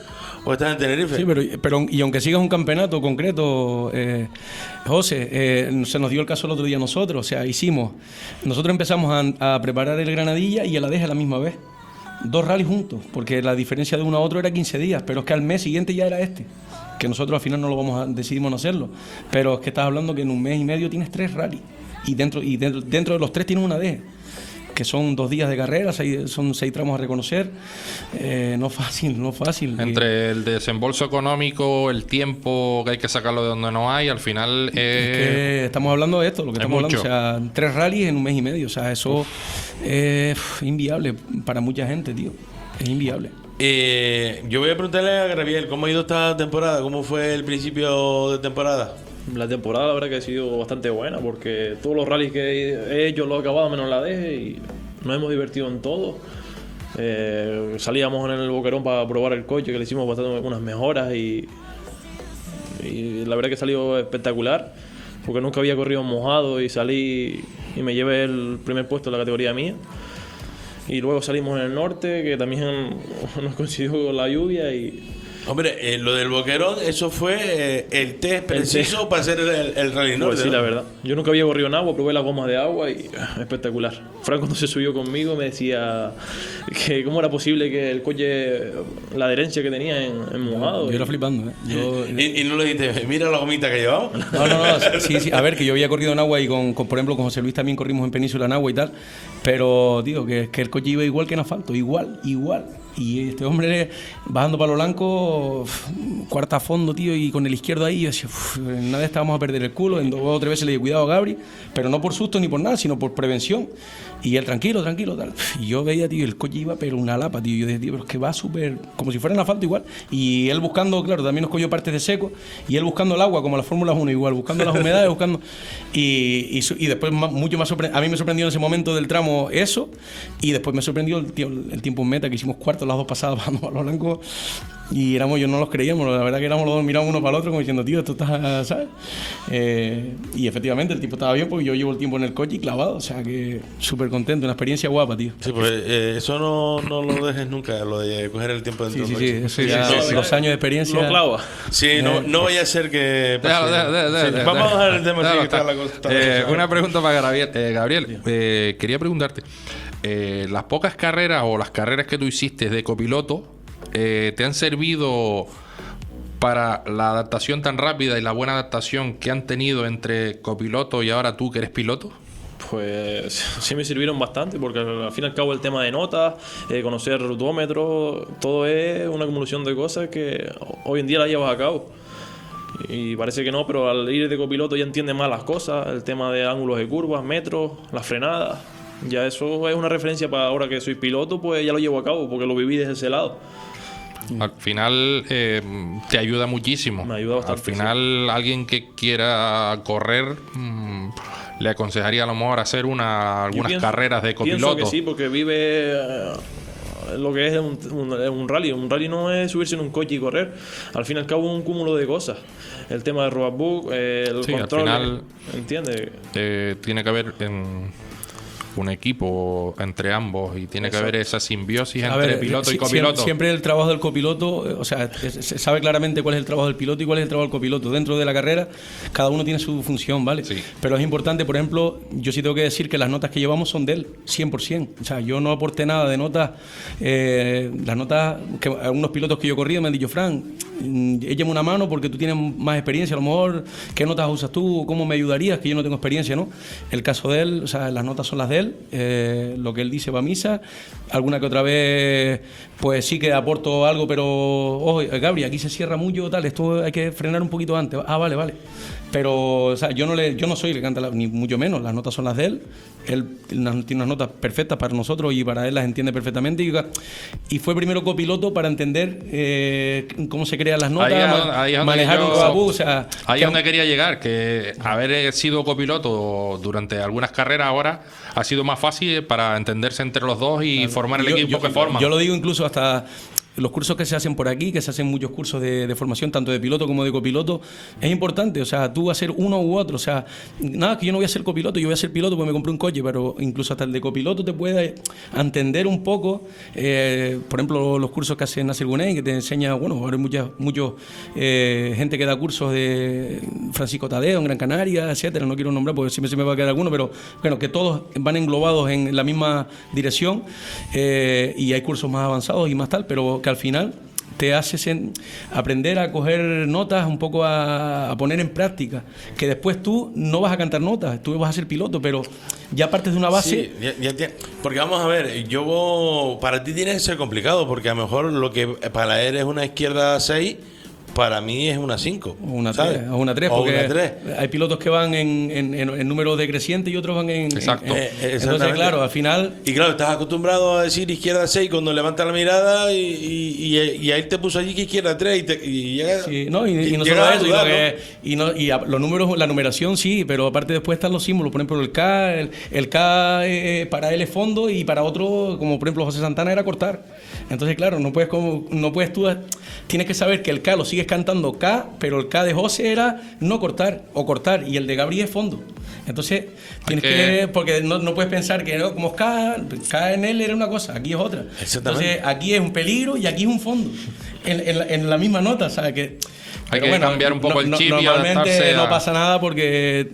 ¿O estás en Tenerife? Sí, pero, pero y aunque sigas un campeonato concreto, eh, José, eh, se nos dio el caso el otro día a nosotros, o sea, hicimos, nosotros empezamos a, a preparar el Granadilla y el Adeje a la misma vez, dos rallies juntos, porque la diferencia de uno a otro era quince días, pero es que al mes siguiente ya era este, que nosotros al final no lo vamos a, decidimos no hacerlo, pero es que estás hablando que en un mes y medio tienes tres rallies, y dentro, y dentro, dentro de los tres tienes un Adeje, que son dos días de carrera, seis, son seis tramos a reconocer, eh, no fácil, no fácil. Entre el desembolso económico, el tiempo que hay que sacarlo de donde no hay, al final... Eh, es que estamos hablando de esto, lo que estamos mucho. hablando, o sea, tres rallies en un mes y medio, o sea, eso es eh, inviable para mucha gente, tío, es inviable. Eh, yo voy a preguntarle a Gabriel, ¿cómo ha ido esta temporada? ¿Cómo fue el principio de temporada? La temporada la verdad que ha sido bastante buena porque todos los rallies que he hecho los he acabado menos la Deje y nos hemos divertido en todo. Eh, salíamos en el Boquerón para probar el coche, que le hicimos bastante unas mejoras y, y la verdad que salió espectacular porque nunca había corrido mojado y salí y me llevé el primer puesto en la categoría mía. Y luego salimos en el norte, que también nos coincidió con la lluvia y... Hombre, eh, lo del Boquerón, eso fue eh, el test preciso el test. para hacer el, el Rally Norte. Pues sí, ¿no? la verdad. Yo nunca había corrido en agua, probé la goma de agua y espectacular. Frank cuando se subió conmigo me decía que cómo era posible que el coche, la adherencia que tenía en, en mojado. Yo y... era flipando, ¿eh? Yo... ¿Y, y no le dijiste, mira la gomita que llevamos? No, no, no, sí, sí. A ver, que yo había corrido en agua y con, con por ejemplo, con José Luis también corrimos en Península en agua y tal. Pero, digo, que, que el coche iba igual que en asfalto, igual, igual. Y este hombre bajando para lo blanco, cuarta a fondo, tío, y con el izquierdo ahí, yo decía, una vez estábamos a perder el culo, en dos o tres veces le di cuidado a Gabri, pero no por susto ni por nada, sino por prevención. Y él, tranquilo, tranquilo, tal. Y yo veía, tío, el coche iba, pero una lapa, tío. Yo decía, tío, pero es que va súper, como si fuera en asfalto igual. Y él buscando, claro, también nos cogió partes de seco, y él buscando el agua, como la Fórmula uno igual, buscando las humedades, buscando... Y, y, y después, más, mucho más sorprendido, a mí me sorprendió en ese momento del tramo eso, y después me sorprendió el, tío, el tiempo en meta, que hicimos cuartos las dos pasadas bajando a los blancos, y éramos, yo no los creíamos, la verdad que éramos los dos, miramos uno para el otro como diciendo, tío, esto está, ¿sabes? Eh, y efectivamente el tiempo estaba bien porque yo llevo el tiempo en el coche y clavado, o sea que súper contento, una experiencia guapa, tío. Sí, pues eh, eso no, no lo dejes nunca, lo de coger el tiempo dentro sí, del sí, coche. sí, eso ya, sí, sí, los sí. años de experiencia. Lo clava. Sí, no, no vaya a ser que... Déjalo, déjalo, déjalo, Sí, déjalo, vamos a dejar el tema déjalo, así que está déjalo. la cosa. está la Eh, cosa. una pregunta para Gabriel. Eh, Gabriel, eh, quería preguntarte, eh, las pocas carreras o las carreras que tú hiciste de copiloto, eh, ¿te han servido para la adaptación tan rápida y la buena adaptación que han tenido entre copiloto y ahora tú que eres piloto? Pues sí me sirvieron bastante porque al fin y al cabo el tema de notas, eh, conocer rutómetros, todo es una acumulación de cosas que hoy en día las llevas a cabo. Y parece que no, pero al ir de copiloto ya entiendes más las cosas, el tema de ángulos de curvas, metros, las frenadas. Ya eso es una referencia para ahora que soy piloto, pues ya lo llevo a cabo porque lo viví desde ese lado. Al final eh, te ayuda muchísimo. Me ayuda bastante, Al final, alguien que quiera correr, mmm, le aconsejaría a lo mejor hacer una, algunas pienso, carreras de copiloto. Pienso que sí, porque vive eh, lo que es un, un, un rally. Un rally no es subirse en un coche y correr. Al fin y al cabo es un cúmulo de cosas. El tema de roadbook, eh, el Sí, control, al final, ¿entiendes? Eh, tiene que haber en un equipo entre ambos y tiene Exacto. que haber esa simbiosis A entre ver, piloto si- y copiloto. Siempre, siempre el trabajo del copiloto, eh, o sea, es- se sabe claramente cuál es el trabajo del piloto y cuál es el trabajo del copiloto. Dentro de la carrera, cada uno tiene su función, ¿vale? Sí. Pero es importante, por ejemplo, yo sí tengo que decir que las notas que llevamos son de él, cien por ciento. O sea, yo no aporté nada de notas. Eh, las notas que algunos pilotos que yo he corrido me han dicho, Fran, mm, échame una mano porque tú tienes más experiencia, a lo mejor, ¿qué notas usas tú? ¿Cómo me ayudarías? Que yo no tengo experiencia, ¿no? El caso de él, o sea, las notas son las de él. Eh, lo que él dice va a misa, alguna que otra vez pues sí que aporto algo, pero ojo, Gabri, aquí se cierra mucho, tal, esto hay que frenar un poquito antes. Ah, vale, vale. Pero, o sea, yo no le, yo no soy el que canta, la, ni mucho menos, las notas son las de él. Él tiene unas, tiene unas notas perfectas para nosotros y para él las entiende perfectamente. Y, y fue primero copiloto para entender eh, cómo se crean las notas, Ahí es ma- donde- ahí es donde manejar yo- un roadbook, o sea, Ahí que- es donde quería llegar, que haber sido copiloto durante algunas carreras ahora ha sido más fácil para entenderse entre los dos y formar el Yo- equipo yo- que forman. Yo lo digo incluso hasta los cursos que se hacen por aquí, que se hacen muchos cursos de, de formación, tanto de piloto como de copiloto, es importante. O sea, tú vas a ser uno u otro. O sea, nada, que yo no voy a ser copiloto, yo voy a ser piloto porque me compré un coche, pero incluso hasta el de copiloto te puede entender un poco. Eh, por ejemplo, los cursos que hace Nasser Guney, que te enseña, bueno, ahora hay mucha muchos, eh, gente que da cursos de Francisco Tadeo en Gran Canaria, etcétera. No quiero nombrar porque siempre se me va a quedar alguno, pero bueno, que todos van englobados en la misma dirección, eh, y hay cursos más avanzados y más tal, pero que al final te haces en aprender a coger notas, un poco a, a poner en práctica, que después tú no vas a cantar notas, tú vas a ser piloto, pero ya partes de una base. Sí, ya, ya, ya. Porque vamos a ver, yo para ti tiene que ser complicado, porque a lo mejor lo que para él es una izquierda seis, para mí es una cinco. O una tres, o una tres, porque una tres. Hay pilotos que van en, en, en, en número decreciente y otros van en... Exacto. En, en, entonces, claro, al final... Y claro, estás acostumbrado a decir izquierda seis cuando levanta la mirada y, y, y, y ahí te puso allí que izquierda tres y, te, y llega... Sí, no, y, y no solo eso, dudar, que, ¿no? y, no, y a, los números, la numeración sí, pero aparte después están los símbolos. Por ejemplo, el K, el, el K eh, para él es fondo y para otro, como por ejemplo José Santana, era cortar. Entonces, claro, no puedes, como, no puedes tú... Tienes que saber que el K lo sigues cantando K, pero el K de José era no cortar o cortar, y el de Gabriel es fondo. Entonces tienes que, que porque no, no puedes pensar que no, como es K, K en él era una cosa, aquí es otra. Entonces aquí es un peligro y aquí es un fondo en, en, la, en la misma nota, ¿sabes? Que hay pero que bueno, cambiar un poco no, el chip no, y normalmente a... no pasa nada porque,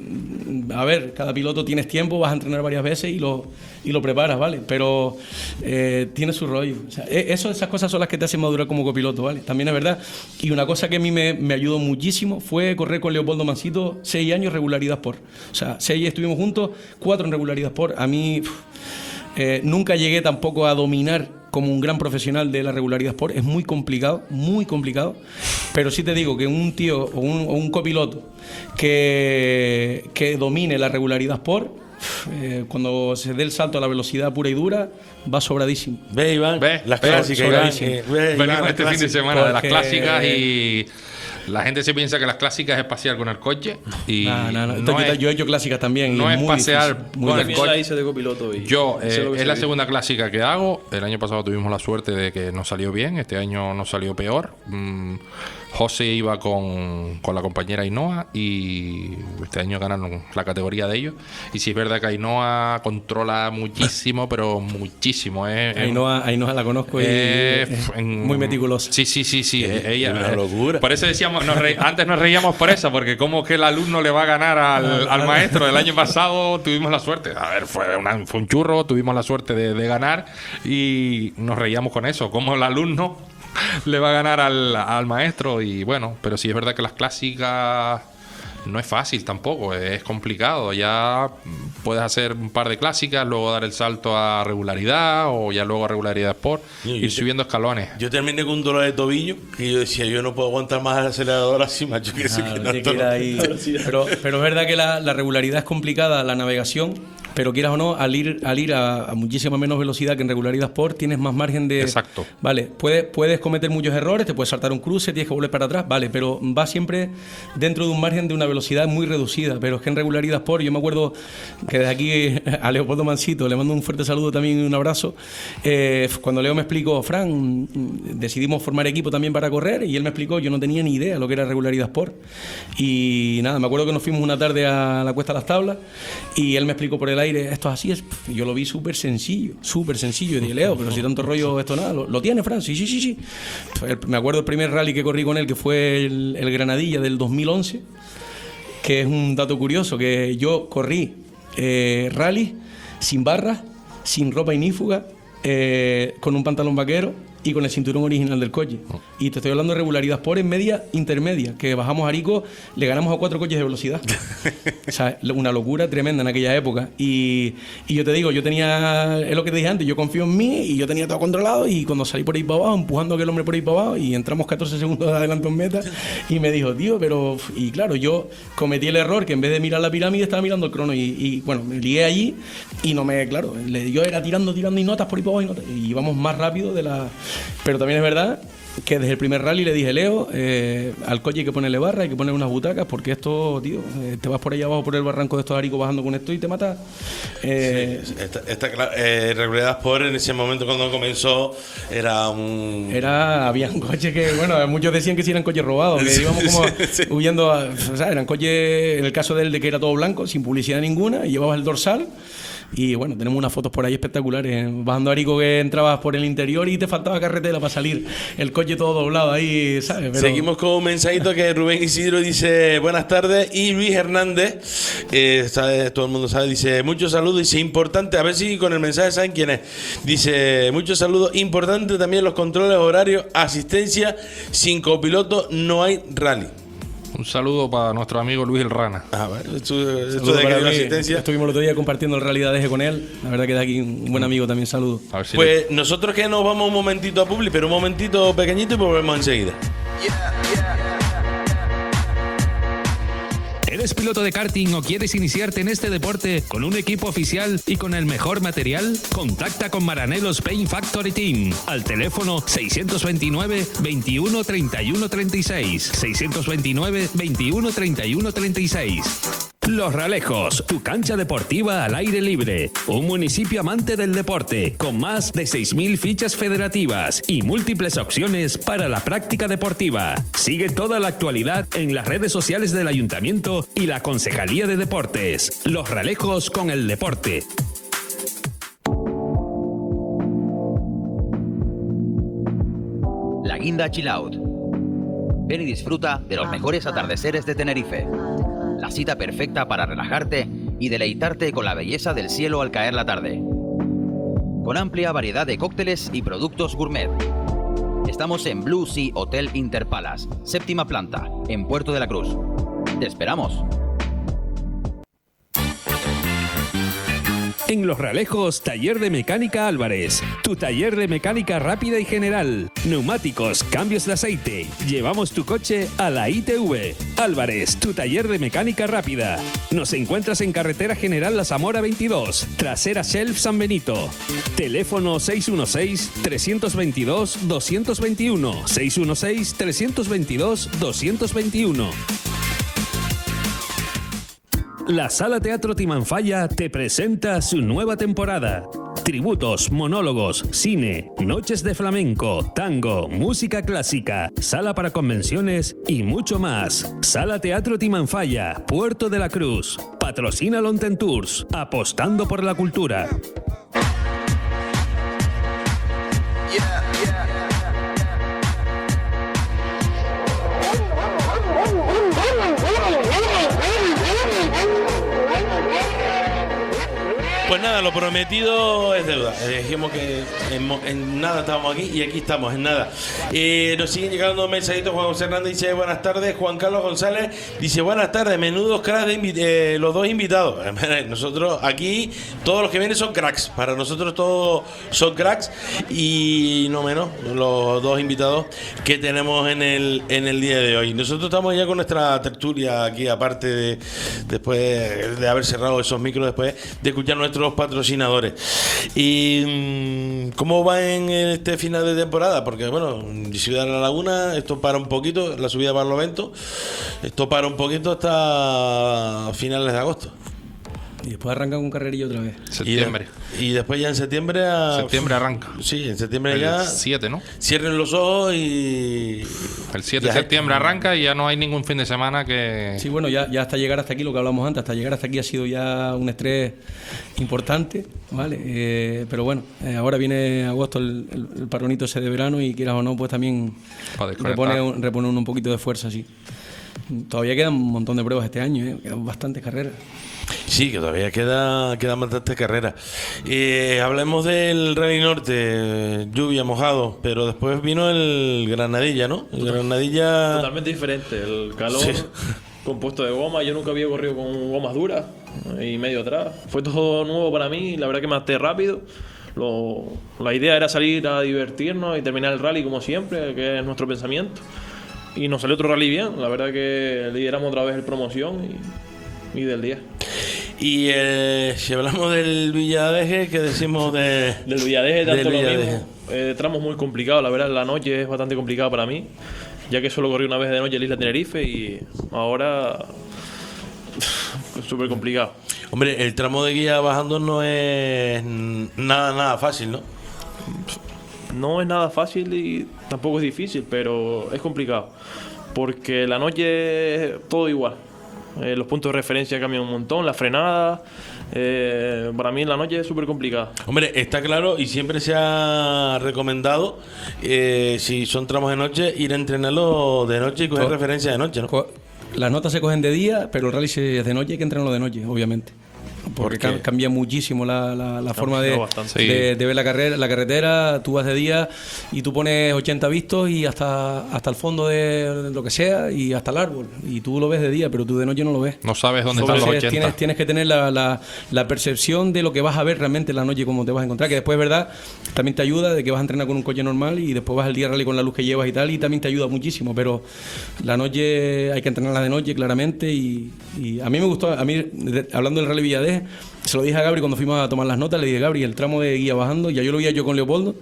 a ver, cada piloto tienes tiempo, vas a entrenar varias veces y lo, y lo preparas, ¿vale? Pero eh, tiene su rollo. O sea, eso, esas cosas son las que te hacen madurar como copiloto, ¿vale? También es verdad. Y una cosa que a mí me, me ayudó muchísimo fue correr con Leopoldo Mansito seis años regularidad por. O sea, seis estuvimos juntos, cuatro en regularidad por. A mí uf, eh, nunca llegué tampoco a dominar como un gran profesional de la regularidad sport. Es muy complicado, muy complicado, pero sí te digo que un tío o un, o un copiloto que, que domine la regularidad sport, eh, cuando se dé el salto a la velocidad pura y dura, va sobradísimo. Ve, Iván, ve, las ve, clásicas, Iván, eh, ve, venimos Iván, este clásica. fin de semana de las Porque... clásicas y... La gente se piensa que las clásicas es pasear con el coche y no, no, no. no yo, es, yo he hecho clásicas también. No y es muy pasear difícil, con el difícil. coche. La hice de copiloto y Yo, eh, es la segunda clásica que hago. El año pasado tuvimos la suerte de que nos salió bien. Este año nos salió peor. Mm, José iba con, con la compañera Ainhoa y este año ganaron la categoría de ellos. Y sí es verdad que Ainhoa controla muchísimo, pero muchísimo. Eh, Ainhoa, Ainhoa la conozco y eh, es en, muy meticulosa. Sí, sí, sí, sí. Es ella, una locura. Por eso decíamos, nos re, antes nos reíamos por eso, porque como que el alumno le va a ganar al, al maestro. El año pasado tuvimos la suerte. A ver, fue, una, fue un churro, tuvimos la suerte de, de ganar y nos reíamos con eso. Como el alumno le va a ganar al, al maestro. Y bueno, pero sí es verdad que las clásicas no es fácil tampoco, es complicado. Ya puedes hacer un par de clásicas, luego dar el salto a regularidad o ya luego a regularidad sport, Yo, ir yo subiendo te, escalones. Yo terminé con un dolor de tobillo que yo decía, yo no puedo aguantar más el acelerador así, macho, que eso Ah, que tiene tanto que ir ahí. pero, pero es verdad que la, la regularidad es complicada, la navegación, pero quieras o no, al ir, al ir a, a muchísima menos velocidad que en regularidad sport, tienes más margen de... Exacto. Vale, puedes, puedes cometer muchos errores, te puedes saltar un cruce, tienes que volver para atrás, vale, pero va siempre dentro de un margen de una velocidad muy reducida. Pero es que en regularidad sport, yo me acuerdo que desde aquí a Leopoldo Mansito le mando un fuerte saludo también y un abrazo. Eh, cuando Leo me explicó, Fran, decidimos formar equipo también para correr, y él me explicó, yo no tenía ni idea lo que era regularidad sport. Y nada, me acuerdo que nos fuimos una tarde a la Cuesta de las Tablas y él me explicó por el aire, esto es así, es, yo lo vi súper sencillo, súper sencillo. Y dije, Leo, pero si tanto rollo esto nada, ¿lo, lo tiene, Fran? Sí, sí, sí, sí. Me acuerdo el primer rally que corrí con él, que fue el, el Granadilla del dos mil once, que es un dato curioso, que yo corrí eh, rally sin barras, sin ropa ignífuga, eh, con un pantalón vaquero y con el cinturón original del coche. Y te estoy hablando de regularidad por en media intermedia, que bajamos a Arico, le ganamos a cuatro coches de velocidad. O sea, una locura tremenda en aquella época. Y, y yo te digo, yo tenía, es lo que te dije antes, yo confío en mí y yo tenía todo controlado, y cuando salí por ahí para abajo, empujando a aquel hombre por ahí para abajo, y entramos catorce segundos adelante en meta, y me dijo, tío, pero... Y claro, yo cometí el error que en vez de mirar la pirámide estaba mirando el crono, y, y bueno, me lié allí y no me... Claro, yo era tirando, tirando y notas por ahí para abajo y notas, y íbamos más rápido de la... Pero también es verdad que desde el primer rally le dije, Leo, eh, al coche hay que ponerle barra, hay que ponerle unas butacas, porque esto, tío, eh, te vas por allá abajo por el barranco de estos aricos bajando con esto y te matas. Eh, sí, esta, esta eh, Regularidad Sport en ese momento cuando comenzó era un... Era, había un coche que, bueno, muchos decían que sí eran coches robados, que íbamos como sí, sí. huyendo, a, o sea, eran coches, en el caso de él, de que era todo blanco, sin publicidad ninguna, y llevabas el dorsal. Y bueno, tenemos unas fotos por ahí espectaculares, bajando arico, que entrabas por el interior y te faltaba carretera para salir, el coche todo doblado ahí, ¿sabes? Pero... Seguimos con un mensajito que Rubén Isidro dice buenas tardes, y Luis Hernández, eh, sabe, todo el mundo sabe, dice muchos saludos, dice importante, a ver si con el mensaje saben quién es, dice muchos saludos, importante también los controles horarios, asistencia, sin copiloto no hay rally. Un saludo para nuestro amigo Luis el Rana. Ah, bueno, esto, esto de que hay una asistencia. Estuvimos el otro día compartiendo el Rally de Adeje con él. La verdad que de aquí un buen amigo también, saludo. A ver si pues le... nosotros que nos vamos un momentito a Publi, pero un momentito pequeñito y volvemos enseguida. Yeah, yeah. ¿Eres piloto de karting o quieres iniciarte en este deporte con un equipo oficial y con el mejor material? Contacta con Maranelos Paint Factory Team al teléfono seiscientos veintinueve, veintiuno, treinta y uno, treinta y seis, seiscientos veintinueve, veintiuno, treinta y uno, treinta y seis. Los Ralejos, tu cancha deportiva al aire libre. Un municipio amante del deporte, con más de seis mil fichas federativas y múltiples opciones para la práctica deportiva. Sigue toda la actualidad en las redes sociales del Ayuntamiento y la Concejalía de Deportes. Los Ralejos con el deporte. La Guinda Chill Out. Ven y disfruta de los mejores atardeceres de Tenerife. La cita perfecta para relajarte y deleitarte con la belleza del cielo al caer la tarde. Con amplia variedad de cócteles y productos gourmet. Estamos en Blue Sea Hotel Interpalace, séptima planta, en Puerto de la Cruz. ¡Te esperamos! En Los Ralejos, Taller de Mecánica Álvarez. Tu taller de mecánica rápida y general. Neumáticos, cambios de aceite. Llevamos tu coche a la I T V. Álvarez, tu taller de mecánica rápida. Nos encuentras en Carretera General La Zamora veintidós, trasera Shelf San Benito. Teléfono seis uno seis, tres dos dos, dos dos uno. seis uno seis, tres dos dos, dos dos uno. La Sala Teatro Timanfaya te presenta su nueva temporada. Tributos, monólogos, cine, noches de flamenco, tango, música clásica, sala para convenciones y mucho más. Sala Teatro Timanfaya, Puerto de la Cruz. Patrocina Lonten Tours, apostando por la cultura. Pues nada, lo prometido es deuda. Dijimos que en, en nada estábamos aquí y aquí estamos, en nada. Eh, nos siguen llegando mensajitos. Juan José Hernández dice buenas tardes. Juan Carlos González dice buenas tardes. Menudos cracks de invi- eh, los dos invitados. Nosotros aquí, todos los que vienen son cracks. Para nosotros todos son cracks. Y no menos los dos invitados que tenemos en el, en el día de hoy. Nosotros estamos ya con nuestra tertulia aquí, aparte de después de haber cerrado esos micros, después de escuchar nuestros los patrocinadores. ¿Y cómo va en este final de temporada? Porque bueno, Ciudad de la Laguna, esto para un poquito, la subida para Barlovento, esto para un poquito hasta finales de agosto. Y después arranca con carrerillo otra vez. Septiembre. Y, de, y después ya en septiembre a, Septiembre arranca. Sí, en septiembre el ya. siete, ¿no? Cierren los ojos y. El siete de septiembre arranca y ya no hay ningún fin de semana que. Sí, bueno, ya, ya hasta llegar hasta aquí, lo que hablamos antes, hasta llegar hasta aquí ha sido ya un estrés importante, ¿vale? Eh, pero bueno, eh, ahora viene agosto, el, el, el paronito ese de verano y quieras o no, pues también repone, repone un poquito de fuerza, sí. Todavía quedan un montón de pruebas este año, ¿eh? Quedan bastantes carreras. Sí, que todavía queda, quedan bastantes carreras. Eh, hablemos del Rally Norte, lluvia, mojado, pero después vino el Granadilla, ¿no? El Granadilla... Totalmente diferente, el calor sí. compuesto de goma. Yo nunca había corrido con gomas duras y medio atrás. Fue todo nuevo para mí, la verdad que me adapté rápido. Lo, la idea era salir a divertirnos y terminar el rally como siempre, que es nuestro pensamiento. Y nos salió otro rally bien, la verdad que lideramos otra vez el promoción y, y del día. Y eh, si hablamos del Villadeje, ¿qué decimos de, del Villadeje? Tanto del lo Villadeje. mismo. eh, tramos muy complicados, la verdad, la noche es bastante complicada para mí, ya que solo corrí una vez de noche en la isla Tenerife y ahora es súper complicado. Hombre, el tramo de guía bajando no es nada, nada fácil, ¿no? No es nada fácil y tampoco es difícil, pero es complicado, porque la noche es todo igual. Eh, los puntos de referencia cambian un montón, la frenada. Eh, para mí en la noche es súper complicada. Hombre, está claro y siempre se ha recomendado, eh, si son tramos de noche, ir a entrenarlo de noche y coger Co referencia de noche, ¿no? Co Las notas se cogen de día, pero el rally se es de noche, hay que entrenarlo de noche, obviamente. Porque ¿Por cambia muchísimo la, la, la forma de, de, de ver la carrera, la carretera. Tú vas de día y tú pones ochenta vistos y hasta, hasta el fondo de, de lo que sea y hasta el árbol. Y tú lo ves de día, pero tú de noche no lo ves. No sabes dónde están los ochenta. Tienes, tienes que tener la, la, la percepción de lo que vas a ver realmente en la noche y cómo te vas a encontrar. Que después, verdad, también te ayuda de que vas a entrenar con un coche normal y después vas al día rally con la luz que llevas y tal. Y también te ayuda muchísimo. Pero la noche hay que entrenarla de noche, claramente. Y, y a mí me gustó, a mí, de, hablando del rally Villadej, se lo dije a Gabri cuando fuimos a tomar las notas, le dije, Gabri, el tramo de guía bajando, ya yo lo vi yo con Leopoldo,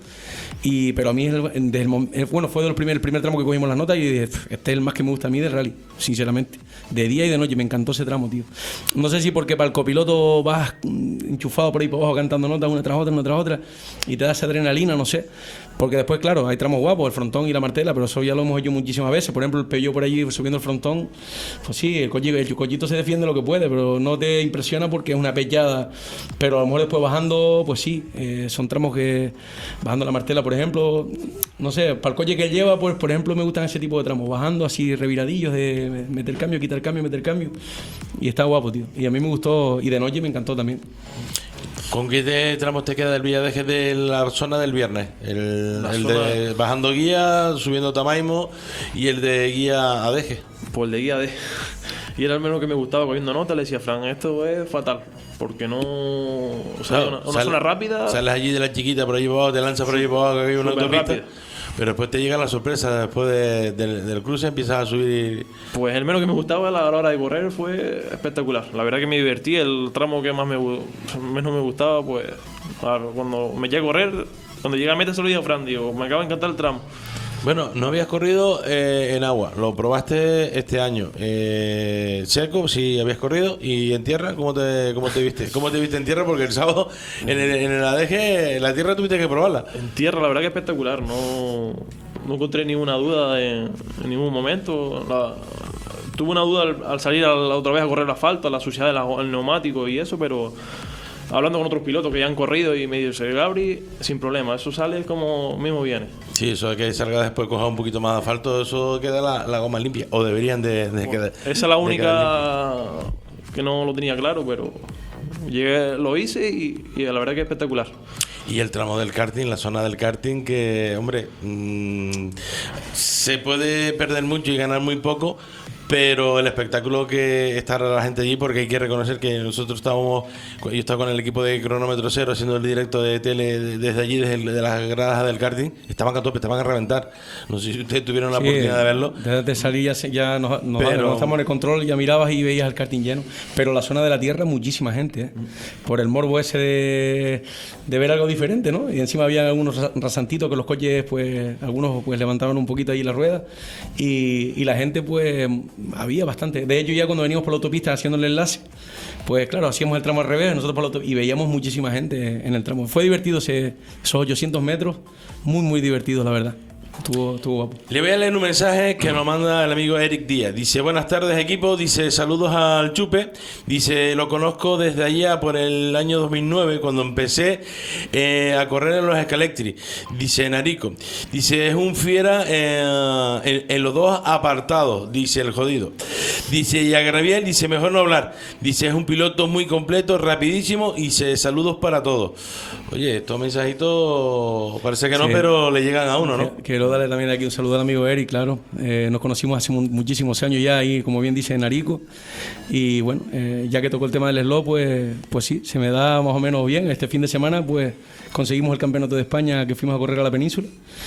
y pero a mí, el, desde el, bueno, fue de los primer, el primer tramo que cogimos las notas y dije, este es el más que me gusta a mí del rally, sinceramente. De día y de noche, me encantó ese tramo, tío. No sé si porque para el copiloto vas enchufado por ahí por abajo cantando notas una tras otra, una tras otra, y te da esa adrenalina, no sé. Porque después, claro, hay tramos guapos, el frontón y la martela, pero eso ya lo hemos hecho muchísimas veces. Por ejemplo, el Peugeot por allí subiendo el frontón, pues sí, el cochito, el cochito se defiende lo que puede, pero no te impresiona porque es una pechada. Pero a lo mejor después bajando, pues sí, eh, son tramos que, bajando la martela, por ejemplo, no sé, para el coche que él lleva, pues por ejemplo, me gustan ese tipo de tramos, bajando así reviradillos de meter cambio, quitar cambio, meter cambio. Y está guapo, tío. Y a mí me gustó, y de noche me encantó también. ¿Con qué tramos te queda el Villadej de la zona del viernes? El, el de bajando guía, subiendo Tamaimo y el de guía a Deje. Pues el de guía a Deje. Y era el menos que me gustaba cogiendo nota, le decía, Fran, esto es fatal. Porque no... O sea, claro, una, una sale, zona rápida... Sales allí de la chiquita por allí por abajo, te lanzas por allí por abajo, que hay una autopista. Rápida. Pero después te llega la sorpresa, después de, de, del cruce empiezas a subir... Pues el menos que me gustaba a la hora de correr fue espectacular. La verdad que me divertí, el tramo que más me, menos me gustaba, pues... Cuando me llegué a correr, cuando llegué a meta se lo dije a Fran, digo, me acaba de encantar el tramo. Bueno, no habías corrido eh, en agua, lo probaste este año. Eh, seco, sí habías corrido. ¿Y en tierra cómo te, cómo te viste? ¿Cómo te viste en tierra? Porque el sábado en el, en el A D G la tierra tuviste que probarla. En tierra la verdad que espectacular, no, no encontré ninguna duda en, en ningún momento. La, tuve una duda al, al salir a la otra vez a correr el asfalto, la suciedad del neumático y eso, pero... Hablando con otros pilotos que ya han corrido y me dice, Gabri, sin problema, eso sale como mismo viene. Sí, eso de que salga después, coja un poquito más de asfalto, eso queda la, la goma limpia, o deberían de, de bueno, quedar. Esa es la única que no lo tenía claro, pero llegué, lo hice y, y la verdad que es espectacular. Y el tramo del karting, la zona del karting, que, hombre, mmm, se puede perder mucho y ganar muy poco, pero el espectáculo que está la gente allí, porque hay que reconocer que nosotros estábamos, yo estaba con el equipo de Cronómetro Cero haciendo el directo de tele desde allí, desde el, de las gradas del karting, estaban a tope, estaban a reventar. No sé si ustedes tuvieron la sí, oportunidad de verlo. Desde salir ya, ya nos, nos pero, estamos en el control, ya mirabas y veías el karting lleno. Pero la zona de la tierra, muchísima gente, ¿eh? Por el morbo ese de, de ver algo diferente, ¿no? Y encima había algunos rasantitos que los coches, pues, algunos pues levantaban un poquito ahí la rueda y, y la gente, pues, había bastante. De hecho, ya cuando veníamos por la autopista haciendo el enlace, pues claro, hacíamos el tramo al revés, nosotros por la autopista, y veíamos muchísima gente en el tramo. Fue divertido ese, esos ochocientos metros, muy, muy divertido, la verdad. Estuvo, estuvo guapo. Le voy a leer un mensaje que nos manda el amigo Eric Díaz. Dice, buenas tardes equipo, dice, saludos al Chupe. Dice, lo conozco desde allá por el año dos mil nueve, cuando empecé eh, a correr en los Scalectri. Dice, Narico. Dice, es un fiera eh, en, en los dos apartados, dice el jodido. Dice, y a Gabriel, dice, mejor no hablar. Dice, es un piloto muy completo, rapidísimo, y dice, saludos para todos. Oye, estos mensajitos parece que no, sí, pero le llegan a uno, ¿no? Quiero darle también aquí un saludo al amigo Eric, claro. Eh, nos conocimos hace muchísimos años ya, ahí, como bien dice, en Narico. Y bueno, eh, ya que tocó el tema del slot, pues, pues sí, se me da más o menos bien. Este fin de semana, pues conseguimos el campeonato de España que fuimos a correr a la península.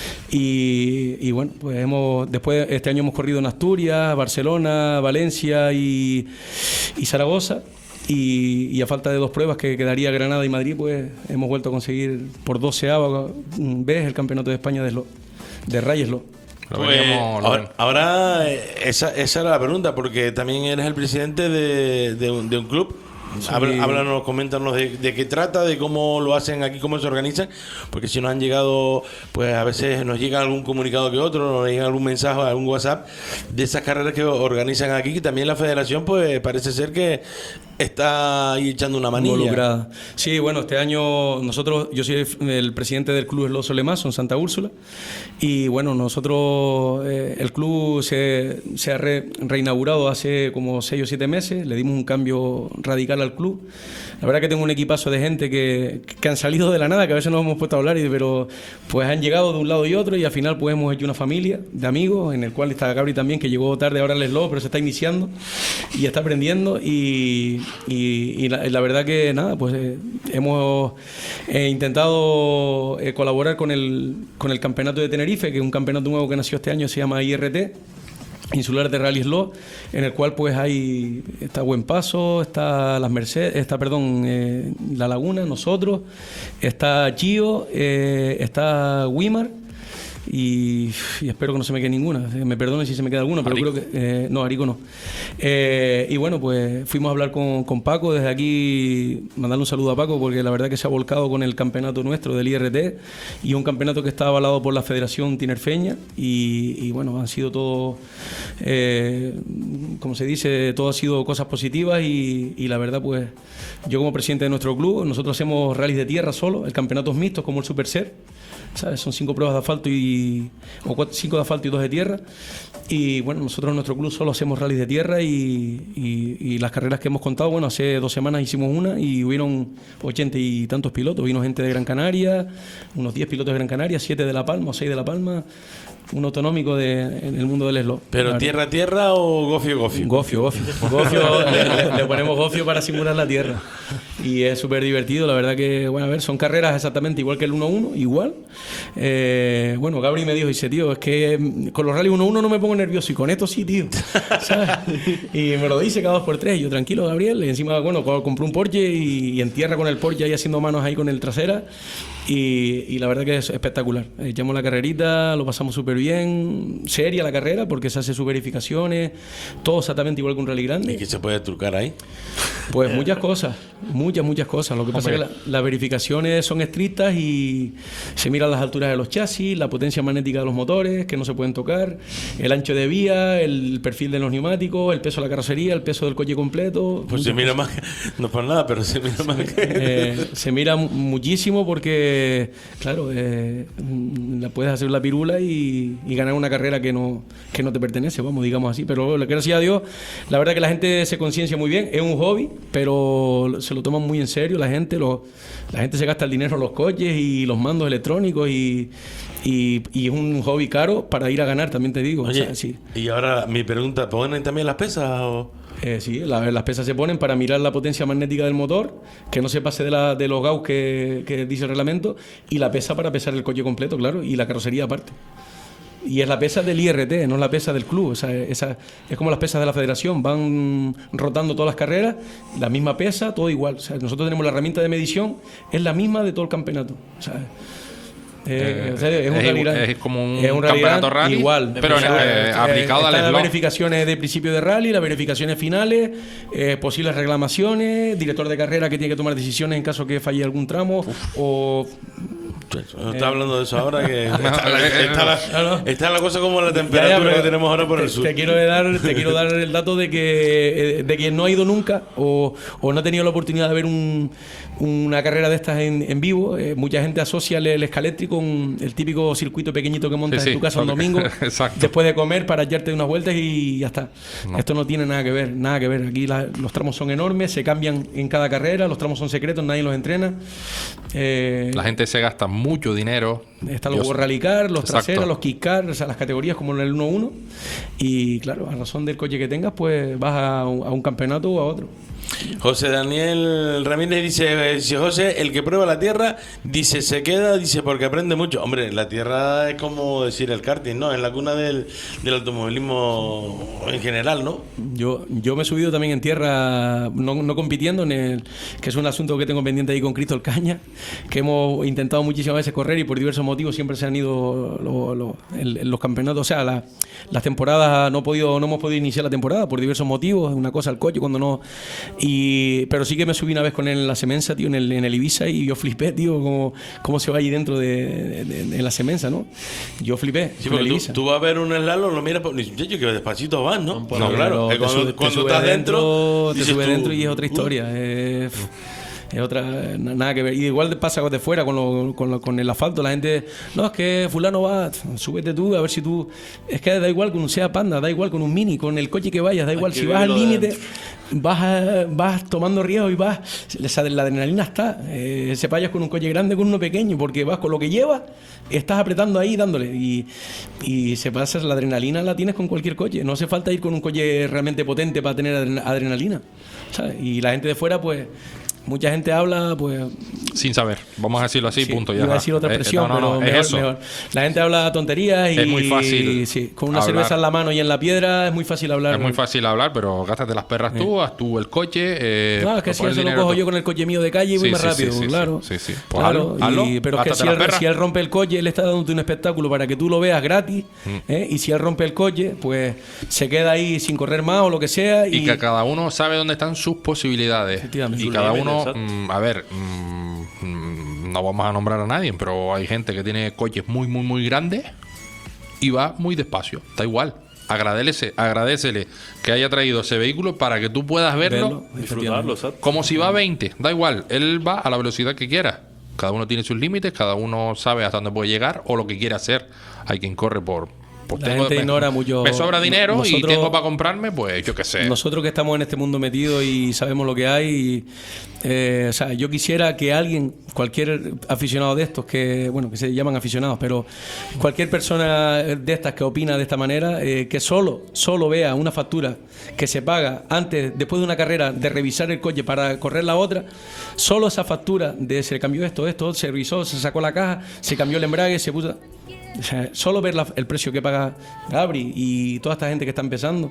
Y, y bueno, pues hemos después este año hemos corrido en Asturias, Barcelona, Valencia y, y Zaragoza. y, y a falta de dos pruebas que quedaría Granada y Madrid, pues hemos vuelto a conseguir por doceava vez el campeonato de España de, slo, de rally slot. Pues, ahora, ahora esa, esa era la pregunta, porque también eres el presidente de, de, un, de un club. Sí. Háblanos, coméntanos de, de qué trata, de cómo lo hacen aquí, cómo se organizan, porque si nos han llegado, pues a veces nos llega algún comunicado que otro, nos llega algún mensaje, algún WhatsApp de esas carreras que organizan aquí, que también la federación pues parece ser que está ahí echando una manilla. Involucrada. Sí, bueno, este año nosotros, yo soy el presidente del club Slot Solemazo en Santa Úrsula, y bueno, nosotros, eh, el club se, se ha re, reinaugurado hace como seis o siete meses, le dimos un cambio radical al club. La verdad que tengo un equipazo de gente que, que han salido de la nada, que a veces nos hemos puesto a hablar, y, pero pues han llegado de un lado y otro, y al final pues hemos hecho una familia de amigos, en el cual está Gabri también, que llegó tarde ahora al slot, pero se está iniciando y está aprendiendo, y, y, y, la, y la verdad que nada, pues eh, hemos eh, intentado eh, colaborar con el, con el campeonato de Tenerife, que es un campeonato nuevo que nació este año, se llama I R T, Insular de Rally Slot, en el cual pues hay está Buen Paso, está Las Mercedes, está perdón, eh, La Laguna, nosotros, está Chio, eh, está Wimar, y, y espero que no se me quede ninguna, me perdonen si se me queda alguna, pero Arico. creo que eh, no, Arico no. Eh, y bueno, pues fuimos a hablar con, con Paco, desde aquí mandarle un saludo a Paco, porque la verdad que se ha volcado con el campeonato nuestro del I R T, y un campeonato que está avalado por la Federación Tinerfeña, y, y bueno, han sido todo, eh, como se dice, todo ha sido cosas positivas, y, y la verdad pues yo como presidente de nuestro club, nosotros hacemos rallies de tierra solo, el campeonato es mixto como el Super Ser, ¿sabes? Son cinco pruebas de asfalto y o cuatro, cinco de asfalto y dos de tierra, y bueno, nosotros en nuestro club solo hacemos rallies de tierra, y, y, y las carreras que hemos contado, bueno, hace dos semanas hicimos una y hubieron ochenta y tantos pilotos, vino gente de Gran Canaria, unos diez pilotos de Gran Canaria, siete de La Palma o seis de La Palma, un autonómico de, en el mundo del slot. ¿Pero tierra a tierra o gofio gofio? Gofio, gofio. Gofio le, le ponemos gofio para simular la tierra. Y es súper divertido, la verdad que, bueno, a ver, son carreras exactamente igual que el uno uno, igual. Eh, bueno, Gabri me dijo, dice, tío, es que con los rally uno uno no me pongo nervioso, y con esto sí, tío. ¿Sabes? Y me lo dice cada dos por tres, y yo, tranquilo, Gabriel, y encima, bueno, compré un Porsche y, y en tierra con el Porsche ahí haciendo manos ahí con el trasera. Y, y la verdad que es espectacular. Echamos la carrerita, lo pasamos súper bien, seria la carrera, porque se hace sus verificaciones, todo exactamente igual que un rally grande. ¿Y qué se puede trucar ahí? Pues muchas cosas, muchas, muchas cosas. Lo que pasa Hombre. es que la, las verificaciones son estrictas y se miran las alturas de los chasis, la potencia magnética de los motores, que no se pueden tocar, el ancho de vía, el perfil de los neumáticos, el peso de la carrocería, el peso del coche completo. Pues se mira cosas. más, que, no por nada, pero se mira más que... Eh, se mira muchísimo porque claro, eh, la puedes hacer la pirula y, y ganar una carrera que no, que no te pertenece, vamos, digamos así. Pero gracias a Dios, la verdad que la gente se conciencia muy bien. Es un hobby, pero se lo toman muy en serio la gente. Lo, la gente se gasta el dinero en los coches y los mandos electrónicos, y, y, y es un hobby caro para ir a ganar, también te digo. Oye, o sea, sí. Y ahora mi pregunta, ¿ponen también las pesas o...? Eh, sí, la, las pesas se ponen para mirar la potencia magnética del motor, que no se pase de, la, de los gauss que, que dice el reglamento, y la pesa para pesar el coche completo, claro, y la carrocería aparte. Y es la pesa del I R T, no es la pesa del club. O sea, esa, es como las pesas de la federación, van rotando todas las carreras, la misma pesa, todo igual. O sea, nosotros tenemos la herramienta de medición, es la misma de todo el campeonato. O sea, Eh, Eh, o sea, es, un es, rally es, es como un es un campeonato rally, igual, pero en, eh, eh, aplicado al están las slot. verificaciones de principio de rally, las verificaciones finales, eh, posibles reclamaciones, director de carrera que tiene que tomar decisiones en caso que falle algún tramo. Uf. o No está hablando de eso ahora, que está, está, la, está la cosa como la temperatura ya, ya, que tenemos ahora por te, el sur. Te quiero dar, te quiero dar el dato de que de que no ha ido nunca o, o no ha tenido la oportunidad de ver un, una carrera de estas en, en vivo. Eh, mucha gente asocia el, el escaletri con el típico circuito pequeñito que montas sí, en tu casa sí, un domingo después de comer para echarte unas vueltas y ya está. No. Esto no tiene nada que ver, nada que ver. Aquí la, los tramos son enormes, se cambian en cada carrera, los tramos son secretos, nadie los entrena. Eh, la gente se gasta mucho dinero. Están los Rally Car, los traseros, los Kick Car, o sea, las categorías como en el uno uno. Y claro, a razón del coche que tengas, pues vas a un, a un campeonato o a otro. José Daniel Ramírez dice, si José, el que prueba la tierra, dice, se queda, dice, porque aprende mucho. Hombre, la tierra es como decir el karting, ¿no? Es la cuna del, del automovilismo en general, ¿no? Yo, yo me he subido también en tierra, no, no compitiendo, en el, que es un asunto que tengo pendiente ahí con Cristóbal Caña, que hemos intentado muchísimas veces correr y por diversos motivos siempre se han ido lo, lo, el, los campeonatos, o sea, la, las temporadas, no, he podido, no hemos podido iniciar la temporada por diversos motivos, una cosa el coche, cuando no... Y, pero sí que me subí una vez con él en la Semensa, tío, en el, en el Ibiza, y yo flipé, tío, cómo, cómo se va ahí dentro de, de, de la Semensa, ¿no? Yo flipé. Sí, porque tú, tú vas a ver un slalom, lo miras, pues, muchacho, que despacito vas, ¿no? No, no claro. Te cuando sube, cuando te estás dentro, te sube tú, dentro y es otra historia. Uh. Eh, es otra, nada que ver. Y igual pasa de fuera con, lo, con, lo, con el asfalto. La gente, no, es que fulano va, súbete tú, a ver si tú. Es que da igual con un Seat Panda, da igual con un Mini, con el coche que vayas, da igual. Si vas al límite, vas, a, vas tomando riesgo y vas. La adrenalina está. Eh, se vayas con un coche grande, con uno pequeño, porque vas con lo que llevas, estás apretando ahí dándole. Y, y se pasa, la adrenalina la tienes con cualquier coche. No hace falta ir con un coche realmente potente para tener adrenalina, ¿sabes? Y la gente de fuera, pues. Mucha gente habla, pues... Sin saber, vamos a decirlo así, sí, punto. Ya iba a decir otra expresión, eh, no, no, no, pero es mejor, eso. mejor. La gente habla tonterías y... Es muy fácil sí, con una hablar. cerveza en la mano y en la piedra es muy fácil hablar. Es muy fácil hablar, pero gástate las perras tú, haz tú el coche... Eh, claro, es que si eso lo cojo yo con el coche mío de calle y voy sí, más sí, rápido, sí, sí, claro. Sí, sí, sí. Pues claro, hazlo, hazlo, y, pero es que si él, si él rompe el coche, él está dándote un espectáculo para que tú lo veas gratis, mm. ¿eh? Y si él rompe el coche, pues se queda ahí sin correr más o lo que sea. Y, y que cada uno sabe dónde están sus posibilidades. Y cada uno, mmm, a ver... Mmm, no vamos a nombrar a nadie, pero hay gente que tiene coches muy, muy, muy grandes y va muy despacio. Da igual. Agradecele, agradecele que haya traído ese vehículo para que tú puedas verlo, verlo disfrutarlo, como si va a veinte. Da igual. Él va a la velocidad que quiera. Cada uno tiene sus límites, cada uno sabe hasta dónde puede llegar o lo que quiere hacer. Hay quien corre por... Pues la tengo, gente me, ignora mucho. Me sobra dinero nosotros, y tengo para comprarme, pues yo qué sé. Nosotros que estamos en este mundo metidos y sabemos lo que hay, y, eh, o sea, yo quisiera que alguien, cualquier aficionado de estos, que bueno, que se llaman aficionados, pero cualquier persona de estas que opina de esta manera, eh, que solo, solo vea una factura que se paga antes, después de una carrera, de revisar el coche para correr la otra, solo esa factura de se cambió esto, esto, se revisó, se sacó la caja, se cambió el embrague, se puso... O sea, solo ver la, el precio que paga Gabri y toda esta gente que está empezando,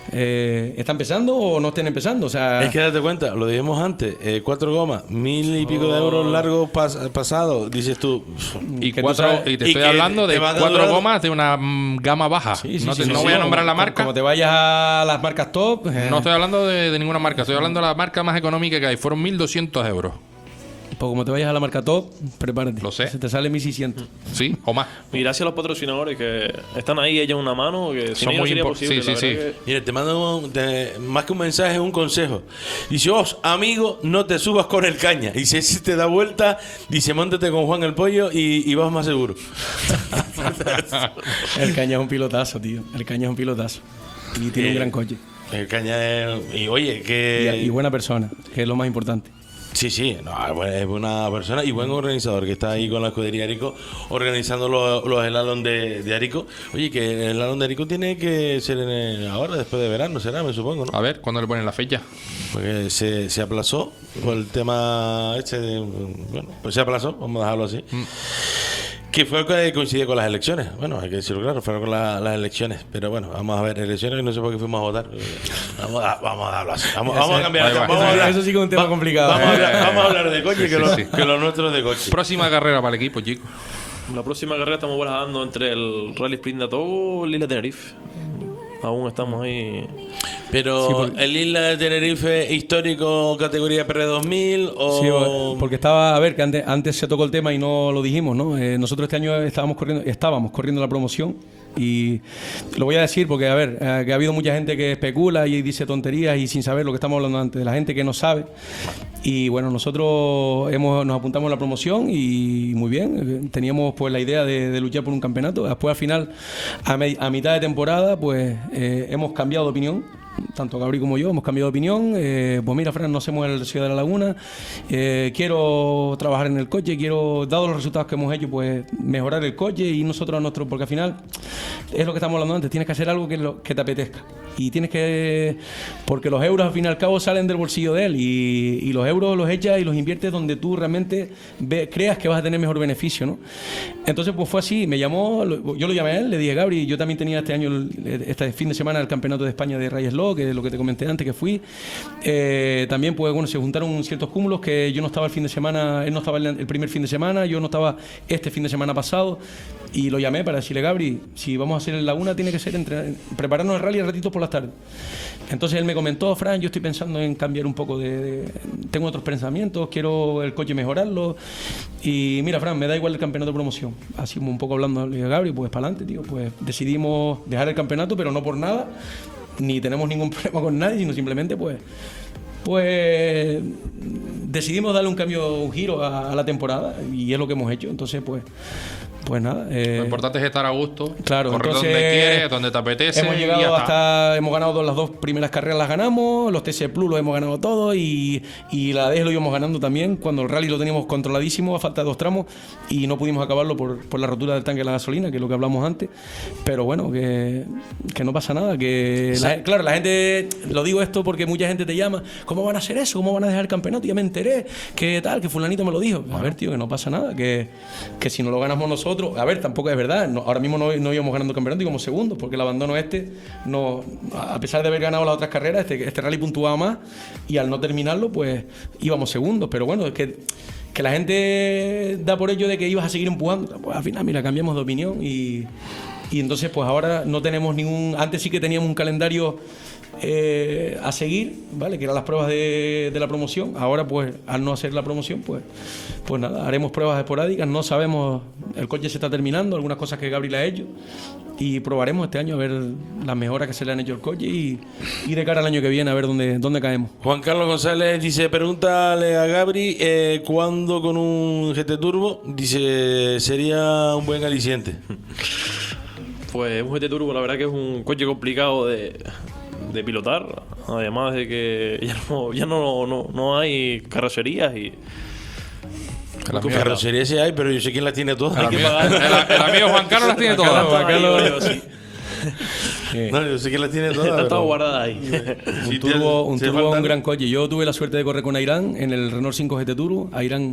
eh, ¿está empezando o no estén empezando? O sea, es que date cuenta, lo dijimos antes, eh, cuatro gomas, mil y pico oh. de euros largos pas, pasados, dices tú. Y, cuatro, y te estoy y hablando de cuatro durar... gomas de una mm, gama baja. Sí, sí, no te, sí, no sí, voy sí, a nombrar la marca. Como te vayas a las marcas top. Eh. No estoy hablando de, de ninguna marca, estoy hablando de la marca más económica que hay. Fueron mil doscientos euros. Pues como te vayas a la marca top, prepárate. Lo sé. Se te sale mil seiscientos. Sí, o más. Y gracias a los patrocinadores que están ahí, ella una mano, que son muy importantes. Sí, sí, sí. Que... Mira, te mando un, te, más que un mensaje, un consejo. Dice, os, amigo, no te subas con el caña. Y si te da vuelta, dice, móntate con Juan el Pollo y, y vas más seguro. El caña es un pilotazo, tío. El caña es un pilotazo. Y tiene eh, un gran coche. El caña es... Y oye, que... Y, y buena persona, que es lo más importante. Sí, sí, no, es buena persona y buen organizador que está ahí con la escudería Arico organizando los, los slalom de, de Arico. Oye, que el slalom de Arico tiene que ser en el, ahora, después de verano, será, me supongo, ¿no? A ver, ¿cuándo le ponen la fecha? Porque se, se aplazó por el tema este de, bueno, pues se aplazó, vamos a dejarlo así. Mm. Que fue que coincide con las elecciones. Bueno, hay que decirlo claro, fueron con la, las elecciones. Pero bueno, vamos a ver, elecciones, no sé por qué fuimos a votar. Vamos a, vamos a darlo así. Vamos, vamos a cambiar. Vamos eso, a hablar, eso sí que es un tema va, complicado. Vamos, eh. a hablar, vamos a hablar de coche, sí, que, sí, lo, sí. que lo nuestro es de coche. Próxima carrera para el equipo, chicos. La próxima carrera estamos barajando entre el Rally Sprint de Atogo y el Isla Tenerife. Aún estamos ahí. Pero sí, porque... el Isla de Tenerife histórico categoría P R dos mil o... Sí, porque estaba, a ver, que antes, antes se tocó el tema y no lo dijimos, ¿no? Eh, nosotros este año estábamos corriendo, estábamos corriendo la promoción y lo voy a decir porque, a ver, eh, que ha habido mucha gente que especula y dice tonterías y sin saber lo que estamos hablando antes, de la gente que no sabe. Y bueno, nosotros hemos, nos apuntamos a la promoción y muy bien, teníamos pues la idea de, de luchar por un campeonato. Después al final, a, me, a mitad de temporada, pues eh, hemos cambiado de opinión. Tanto Gabri como yo hemos cambiado de opinión. Eh, pues mira, Fran, no hacemos el Ciudad de la Laguna. Eh, quiero trabajar en el coche, quiero, dado los resultados que hemos hecho, pues mejorar el coche y nosotros a nuestro, porque al final es lo que estamos hablando antes, tienes que hacer algo que, lo, que te apetezca. y tienes que... Porque los euros al fin y al cabo salen del bolsillo de él y, y los euros los echas y los inviertes donde tú realmente ve, creas que vas a tener mejor beneficio, ¿no? Entonces pues fue así, me llamó, yo lo llamé a él, le dije, Gabri, yo también tenía este año, este fin de semana el Campeonato de España de Rally Slow, que es lo que te comenté antes que fui. Eh, también pues bueno, se juntaron ciertos cúmulos que yo no estaba el fin de semana, él no estaba el primer fin de semana, yo no estaba este fin de semana pasado, y lo llamé para decirle, Gabri, si vamos a hacer en Laguna tiene que ser entre, prepararnos el rally a ratitos por las tardes. Entonces él me comentó, Fran, yo estoy pensando en cambiar un poco de, de... Tengo otros pensamientos, quiero el coche mejorarlo. Y mira, Fran, me da igual el campeonato de promoción. Así un poco hablando, le dije, Gabri, pues para adelante, tío. Pues decidimos dejar el campeonato, pero no por nada, ni tenemos ningún problema con nadie, sino simplemente pues... Pues decidimos darle un cambio, un giro a, a la temporada y es lo que hemos hecho. Entonces, pues... Pues nada. Eh, lo importante es estar a gusto. Claro, correr entonces, donde quieres, donde te apetece. Hemos llegado hasta. Hemos ganado las dos primeras carreras, las ganamos. Los T C Plus los hemos ganado todos. Y, y la D E S lo íbamos ganando también. Cuando el rally lo teníamos controladísimo, a falta de dos tramos. Y no pudimos acabarlo por, por la rotura del tanque de la gasolina, que es lo que hablamos antes. Pero bueno, que, que no pasa nada. Que sí. la, claro, la gente. Lo digo esto porque mucha gente te llama. ¿Cómo van a hacer eso? ¿Cómo van a dejar el campeonato? Ya me enteré. Que tal, que Fulanito me lo dijo. A ver, tío, que no pasa nada. Que, que si no lo ganamos nosotros. A ver, tampoco es verdad, no, ahora mismo no, no íbamos ganando el campeonato y como segundos, porque el abandono este, no, a pesar de haber ganado las otras carreras, este, este rally puntuaba más y al no terminarlo, pues íbamos segundos. Pero bueno, es que, que la gente da por ello de que ibas a seguir empujando. Pues al final, mira, cambiamos de opinión y, y entonces pues ahora no tenemos ningún... Antes sí que teníamos un calendario eh, a seguir, ¿vale? Que eran las pruebas de, de la promoción. Ahora pues al no hacer la promoción, pues, pues nada, haremos pruebas esporádicas. No sabemos, el coche se está terminando, algunas cosas que Gabriel ha hecho y probaremos este año a ver las mejoras que se le han hecho al coche y, y de cara al año que viene a ver dónde, dónde caemos. Juan Carlos González dice, pregúntale a Gabri eh, ¿cuándo con un G T Turbo? Dice, sería un buen aliciente. Pues un G T Turbo la verdad que es un coche complicado de, de pilotar, además de que ya no, ya no, no, no hay carrocerías y... La carrocería sí hay, pero yo sé quién las tiene todas. El, amigo, el, el amigo Juan Carlos las tiene todas. Juan Carlos, sí. No, yo sé quién las tiene todas. Están todas guardadas ahí. Un si turbo, un, turbo un gran coche. Yo tuve la suerte de correr con Airán en el Renault cinco G T Turbo. Airán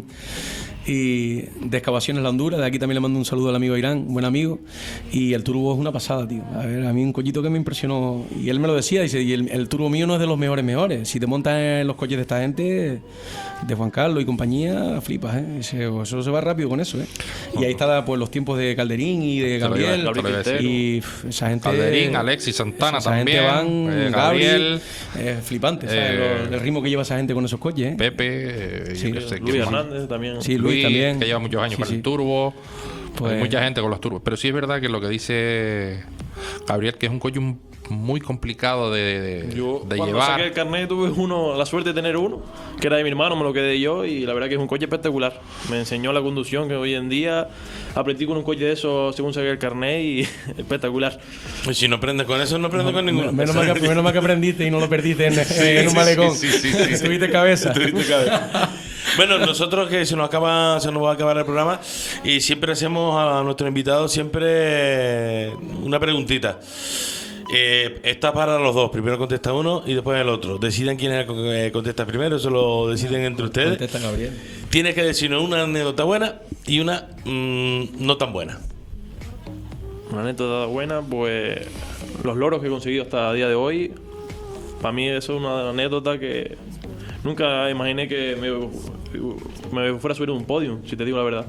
y de Excavaciones La Honduras. De aquí también le mando un saludo al amigo Airán, un buen amigo. Y el turbo es una pasada, tío. A ver, a mí un cochito que me impresionó. Y él me lo decía, dice, y el, el turbo mío no es de los mejores mejores. Si te montas en los coches de esta gente, de Juan Carlos y compañía, flipas, ¿eh? Dice, eso se va rápido con eso, ¿eh? Y ahí está pues los tiempos de Calderín y de Gabriel. Y pff, esa gente... Calderín, Alexis Santana esa también. Gente van, eh, Gabriel. Eh, flipante, ¿sabes? Eh, el ritmo que lleva esa gente con esos coches, ¿eh? Pepe. Eh, sí, sé, Luis Hernández también. Sí, Luis, Luis también. Que lleva muchos años sí, con sí. el turbo. Pues... Hay mucha gente con los turbos. Pero sí es verdad que lo que dice Gabriel, que es un coche muy complicado de, de, yo, de cuando llevar. Saqué el carnet tuve uno, la suerte de tener uno, que era de mi hermano, me lo quedé yo y la verdad que es un coche espectacular. Me enseñó la conducción, que hoy en día aprendí con un coche de esos según saqué el carnet y espectacular. Y si no aprendes con eso, no aprendes no, con ninguno. Menos mal, que, menos mal que aprendiste y no lo perdiste en, sí, en un sí, malecón. Sí, sí, sí, sí. Tuviste cabeza. Tuviste cabeza. Bueno, nosotros que se nos acaba, se nos va a acabar el programa y siempre hacemos a nuestros invitados siempre una preguntita. Eh, está para los dos. Primero contesta uno y después el otro. Deciden quién es el que contesta primero. Eso lo deciden entre ustedes. Contesta Gabriel. Tienes que decirnos una anécdota buena y una mmm, no tan buena. Una anécdota buena, pues los logros que he conseguido hasta el día de hoy. Para mí eso es una anécdota que nunca imaginé que me, me fuera a subir a un podio, si te digo la verdad.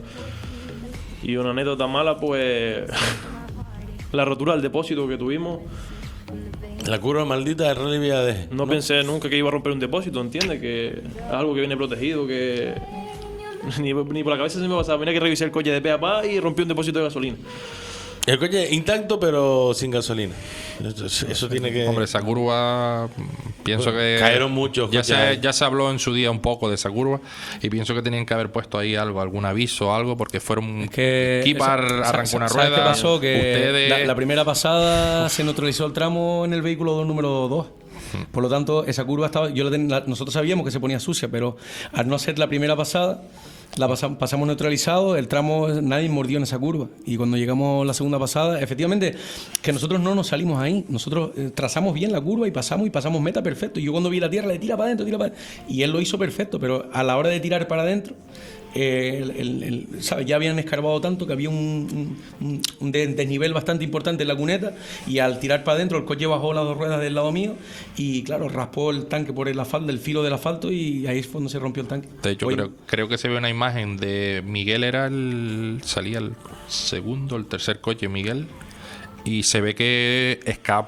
Y una anécdota mala, pues la rotura del depósito que tuvimos. La curva maldita de Rally Villadez. No, no pensé nunca que iba a romper un depósito, ¿entiendes? Que es algo que viene protegido, que ni, ni por la cabeza se me pasaba. Venía que revisar el coche de pe a pa y rompí un depósito de gasolina. El coche intacto pero sin gasolina. Eso, eso tiene que... Hombre, esa curva, pienso bueno, que... Cayeron muchos. Ya se, ya se habló en su día un poco de esa curva y pienso que tenían que haber puesto ahí algo, algún aviso o algo, porque fueron... Es que Kipar esa, arrancó una ¿sabes rueda. qué pasó? Que ustedes... la, la primera pasada se neutralizó el tramo en el vehículo número dos. Por lo tanto, esa curva estaba... yo la ten, la, nosotros sabíamos que se ponía sucia, pero al no ser la primera pasada... la pasamos, pasamos neutralizado, el tramo nadie mordió en esa curva. Y cuando llegamos la segunda pasada, efectivamente, que nosotros no nos salimos ahí. Nosotros eh, trazamos bien la curva y pasamos y pasamos meta perfecto. Y yo cuando vi la tierra le tira para adentro, tira para adentro. Y él lo hizo perfecto, pero a la hora de tirar para adentro, eh, el, el, el, ¿sabes? Ya habían escarbado tanto que había un, un, un desnivel bastante importante en la cuneta, y al tirar para adentro el coche bajó las dos ruedas del lado mío y claro, raspó el tanque por el asfalto, el filo del asfalto, y ahí fue donde se rompió el tanque. De hecho, Hoy, creo, creo que se ve una imagen de Miguel, era el salía el segundo, el tercer coche, Miguel, y se ve que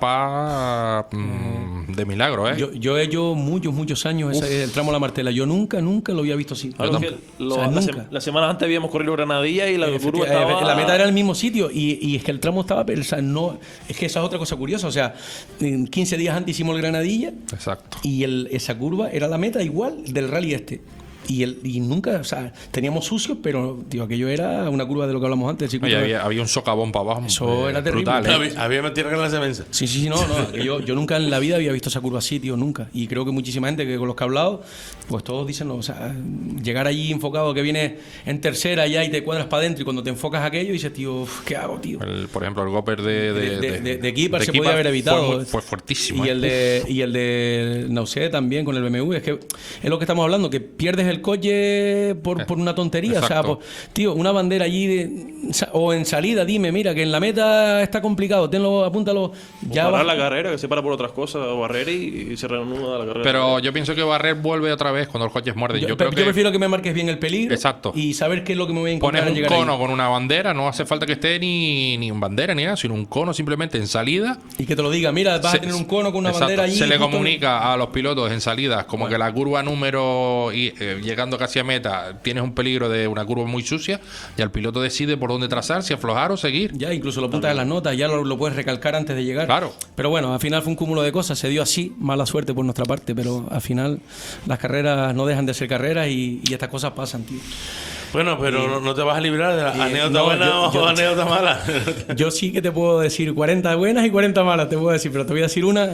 escapa mmm, de milagro, ¿eh? Yo, yo he hecho muchos, muchos años ese, el tramo La Martela. Yo nunca, nunca lo había visto así. Claro, que lo, o sea, la, se, la semana antes habíamos corrido Granadilla y la curva estaba... La meta era el mismo sitio y, y es que el tramo estaba... O sea, no, es que esa es otra cosa curiosa. O sea, quince días antes hicimos el Granadilla. Exacto. Y el, esa curva era la meta igual del rally este. Y, el, y nunca, o sea, teníamos sucios, pero tío, aquello era una curva de lo que hablamos antes. Oye, había, había un socavón para abajo. Eso eh, era terrible. Brutal, ¿eh? Había, había mentira que la semenza. Sí, sí, sí, no, no. Yo, yo nunca en la vida había visto esa curva así, tío, nunca. Y creo que muchísima gente que con los que he hablado, pues todos dicen, no, o sea, llegar allí enfocado que vienes en tercera ya y te cuadras para adentro, y cuando te enfocas aquello dices, tío, uf, ¿qué hago, tío? El, por ejemplo, el Gopper de de, de, de, de, de Keeper de se Keeper podía haber evitado. Fue, fue fuertísimo. Y ¿eh? el de y el de Nausea también con el B M W. Es que es lo que estamos hablando, que pierdes el coche por, por una tontería. Exacto. O sea, por, tío, una bandera allí de, o en salida, dime, mira, que en la meta está complicado, tenlo, apúntalo. Ya parar va. La carrera, que se para por otras cosas, o barrer y, y se reanuda la carrera. Pero yo pienso que barrer vuelve otra vez cuando los coches muerden. Yo, yo, creo yo que... prefiero que me marques bien el peligro. Exacto. Y saber qué es lo que me voy a encontrar. Pones un un cono ahí. Con una bandera, no hace falta que esté ni, ni en bandera ni nada, sino un cono simplemente en salida. Y que te lo diga, mira, vas se, a tener un cono con una exacto, bandera allí. Se le comunica en... a los pilotos en salidas como bueno. que la curva número, y, eh, llegando casi a meta, tienes un peligro de una curva muy sucia, y el piloto decide por dónde trazar, si aflojar o seguir. Ya, incluso lo apuntas en las notas, ya lo, lo puedes recalcar antes de llegar. Claro. Pero bueno, al final fue un cúmulo de cosas, se dio así, mala suerte por nuestra parte, pero al final las carreras no dejan de ser carreras y, y estas cosas pasan, tío. Bueno, pero y, no, no te vas a librar de la y, anécdota no, buena yo, o yo, anécdota mala. Yo sí que te puedo decir cuarenta buenas y cuarenta malas, te puedo decir, pero te voy a decir una.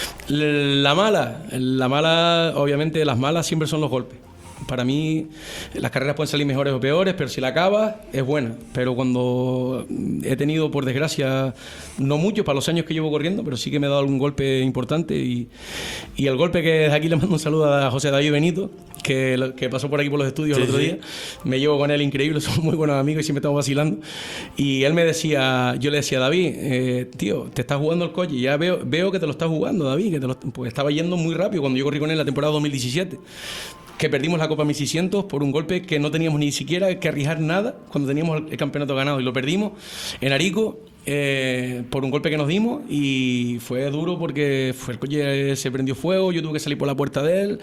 La mala, la mala, obviamente las malas siempre son los golpes. Para mí las carreras pueden salir mejores o peores, pero si la acabas es buena. Pero cuando he tenido, por desgracia, no mucho para los años que llevo corriendo, pero sí que me he dado algún golpe importante, y, y el golpe que desde aquí le mando un saludo a José David Benito, que, que pasó por aquí por los estudios sí, el otro sí. día. Me llevo con él increíble, somos muy buenos amigos y siempre estamos vacilando. Y él me decía, yo le decía, David, eh, tío, te estás jugando el coche, ya veo, veo que te lo estás jugando, David, que te lo, pues estaba yendo muy rápido cuando yo corrí con él la temporada dos mil diecisiete. Que perdimos la Copa mil seiscientos por un golpe que no teníamos ni siquiera que arriesgar nada cuando teníamos el campeonato ganado, y lo perdimos en Arico eh, por un golpe que nos dimos, y fue duro porque fue, el coche se prendió fuego, yo tuve que salir por la puerta de él,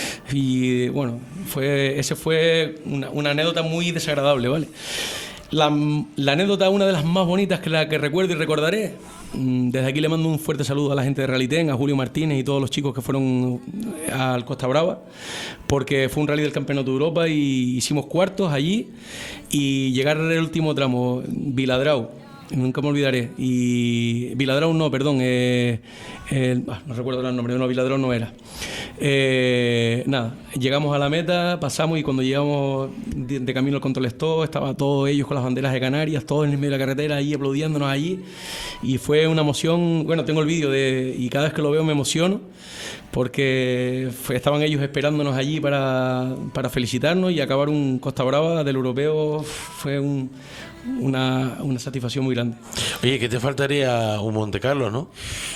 y bueno, fue ese fue una, una anécdota muy desagradable, ¿vale? La, la anécdota, una de las más bonitas que la que recuerdo y recordaré, desde aquí le mando un fuerte saludo a la gente de Rallyten, a Julio Martínez y todos los chicos que fueron al Costa Brava, porque fue un rally del Campeonato de Europa y hicimos cuartos allí, y llegar al último tramo, Viladrau, nunca me olvidaré, y Viladrau no, perdón, eh, eh, no recuerdo el nombre, no, Viladrau no era. Eh, nada, llegamos a la meta, pasamos, y cuando llegamos de, de camino al Control Stop, estaban todos ellos con las banderas de Canarias, todos en el medio de la carretera, ahí aplaudiéndonos allí, y fue una emoción. Bueno, tengo el vídeo de, y cada vez que lo veo me emociono, porque fue, estaban ellos esperándonos allí para, para felicitarnos y acabar un Costa Brava del europeo. Fue un, una, una satisfacción muy grande. Oye, ¿qué te faltaría? Un Monte Carlo, ¿no?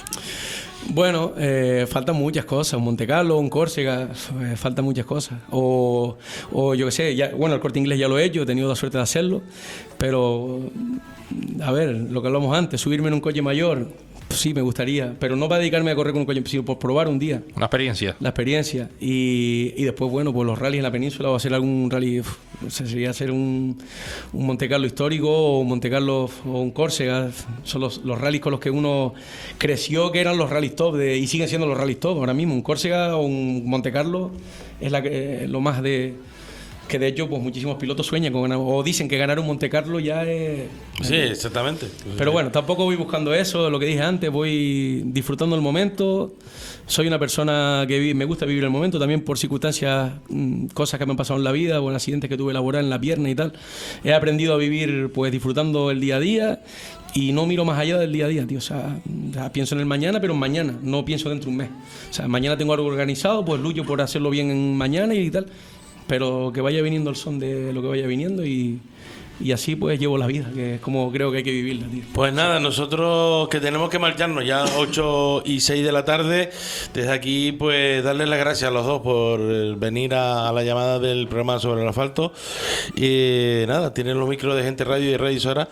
Bueno, eh, faltan muchas cosas, un Monte Carlo, un Córcega, eh, faltan muchas cosas. O, o yo qué sé, ya, bueno, el Corte Inglés ya lo he hecho, he tenido la suerte de hacerlo, pero, a ver, lo que hablamos antes, subirme en un coche mayor, pues sí, me gustaría, pero no para dedicarme a correr con un coche, sino por probar un día. Una experiencia. La experiencia. Y, y después, bueno, pues los rallies en la península, o hacer algún rally, uf, no sé, sería hacer un, un Monte Carlo histórico, o un Monte Carlo o un Córcega. Son los, los rallies con los que uno creció, que eran los rallies top, de, y siguen siendo los rallies top ahora mismo. Un Córcega o un Monte Carlo es la que, lo más de... que de hecho pues muchísimos pilotos sueñan con ganar, o dicen que ganar un Monte Carlo ya es... Sí, exactamente. Pero bueno, tampoco voy buscando eso, lo que dije antes, voy disfrutando el momento. Soy una persona que vi, me gusta vivir el momento, también por circunstancias, mmm, cosas que me han pasado en la vida, o en accidentes que tuve laboral en la pierna y tal. He aprendido a vivir pues disfrutando el día a día y no miro más allá del día a día, tío. O sea, ya pienso en el mañana, pero en mañana, no pienso dentro de un mes. O sea, mañana tengo algo organizado, pues lucho por hacerlo bien en mañana y tal. Pero que vaya viniendo el son de lo que vaya viniendo y, y así pues llevo la vida, que es como creo que hay que vivirla, tío. Pues nada, nosotros que tenemos que marcharnos ya ocho y seis de la tarde, desde aquí pues darles las gracias a los dos por venir a, a la llamada del programa Sobre el Asfalto. Y nada, tienen los micros de Gente Radio y Radio Sora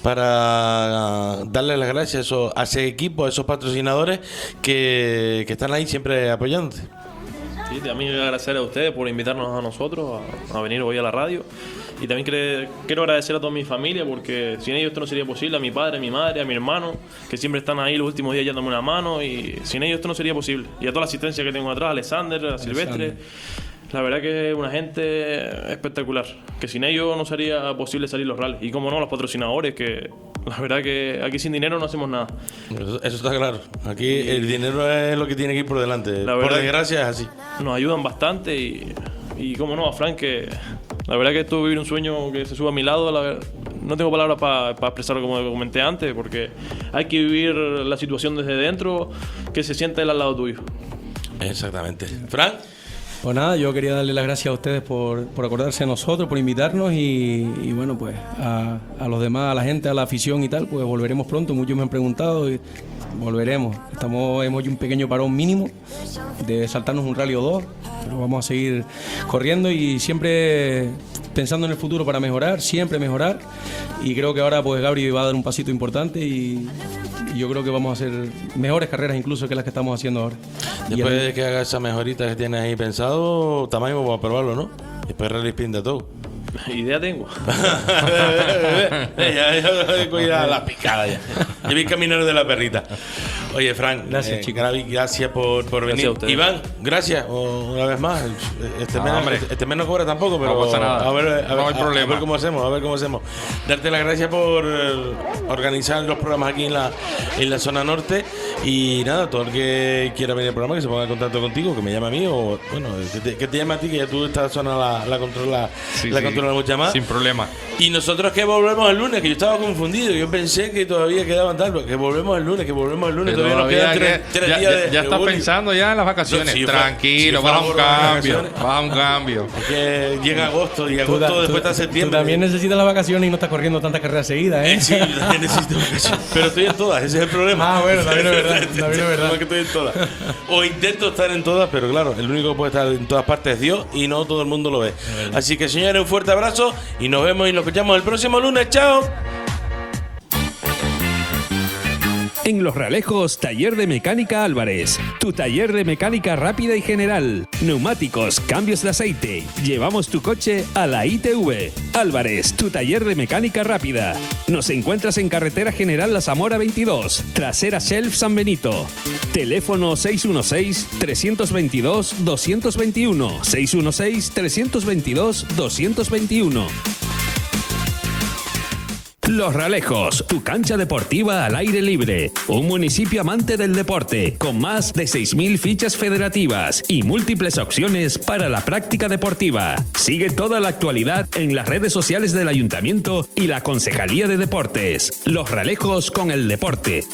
para darles las gracias a, esos, a ese equipo, a esos patrocinadores que, que están ahí siempre apoyándote. Sí, también agradecer a ustedes por invitarnos a nosotros a, a venir hoy a la radio. Y también quiero, quiero agradecer a toda mi familia, porque sin ellos esto no sería posible. A mi padre, a mi madre, a mi hermano, que siempre están ahí los últimos días dándome una mano. Y sin ellos esto no sería posible. Y a toda la asistencia que tengo atrás, a Alexander, a Silvestre. Alexander. La verdad que es una gente espectacular. Que sin ellos no sería posible salir los rallies. Y como no, los patrocinadores, que la verdad que aquí sin dinero no hacemos nada. Eso, eso está claro. Aquí y el dinero es lo que tiene que ir por delante. La por desgracia es así. Nos ayudan bastante y, y como no, a Frank, que la verdad que esto vivir un sueño que se suba a mi lado, la, no tengo palabras para pa expresarlo como comenté antes, porque hay que vivir la situación desde dentro, que se sienta él al lado tuyo. Exactamente. Frank. Pues nada, yo quería darle las gracias a ustedes por, por acordarse de nosotros, por invitarnos y, y bueno, pues a, a los demás, a la gente, a la afición y tal, pues volveremos pronto. Muchos me han preguntado y volveremos. Estamos, hemos hecho un pequeño parón mínimo de saltarnos un rally o dos, pero vamos a seguir corriendo y siempre pensando en el futuro para mejorar, siempre mejorar. Y creo que ahora pues Gabri va a dar un pasito importante y, y yo creo que vamos a hacer mejores carreras incluso que las que estamos haciendo ahora. Después de que haga esa mejorita que tienes ahí pensado, tamaño vamos a probarlo, ¿no? Después Rally Spin de todo. Idea tengo. ya, ya, ya, la picada ya. Yo vi caminero de la perrita. Oye, Frank, gracias, eh, chicos. Gracias por, por venir. Gracias Iván, gracias una vez más. Este, no, menos, este mes no cobra tampoco, pero no pasa nada. A ver, a ver, no hay a, problema. a ver cómo hacemos, a ver cómo hacemos. Darte las gracias por eh, organizar los programas aquí en la, en la zona norte. Y nada, todo el que quiera venir al programa, que se ponga en contacto contigo, que me llame a mí o bueno, que te, que te llame a ti, que ya tú esta zona la, la controla, sí, la sí, controla mucha más. Sin problema. Y nosotros que volvemos el lunes, que yo estaba confundido, yo pensé que todavía quedaban tal, que volvemos el lunes, que volvemos el lunes, Pero todavía nos quedan que, tres, tres ya, días ya, de ya estás de pensando ya en las vacaciones. No, si Tranquilo, si vas a un cambio, vacaciones. vas a un cambio. Que llega agosto y agosto tú, después tú, está septiembre. Tú también necesitas las vacaciones y no estás corriendo tantas carreras seguidas, ¿eh? Eh, sí, yo también necesito vacaciones. Pero estoy en todas, ese es el problema. Ah, bueno, también es verdad. También es verdad. No, que estoy en todas. O intento estar en todas, pero claro, el único que puede estar en todas partes es Dios y no todo el mundo lo ve. Así que señores, un fuerte abrazo y nos vemos y nos escuchamos el próximo lunes. ¡Chao! En Los Realejos, Taller de Mecánica Álvarez. Tu taller de mecánica rápida y general. Neumáticos, cambios de aceite. Llevamos tu coche a la I T V. Álvarez, tu taller de mecánica rápida. Nos encuentras en Carretera General La Zamora veintidós, trasera Shelf San Benito. Teléfono seis uno seis, tres dos dos, dos dos uno. seis uno seis, tres dos dos, dos dos uno. Los Realejos, tu cancha deportiva al aire libre. Un municipio amante del deporte, con más de seis mil fichas federativas y múltiples opciones para la práctica deportiva. Sigue toda la actualidad en las redes sociales del Ayuntamiento y la Concejalía de Deportes. Los Realejos con el deporte.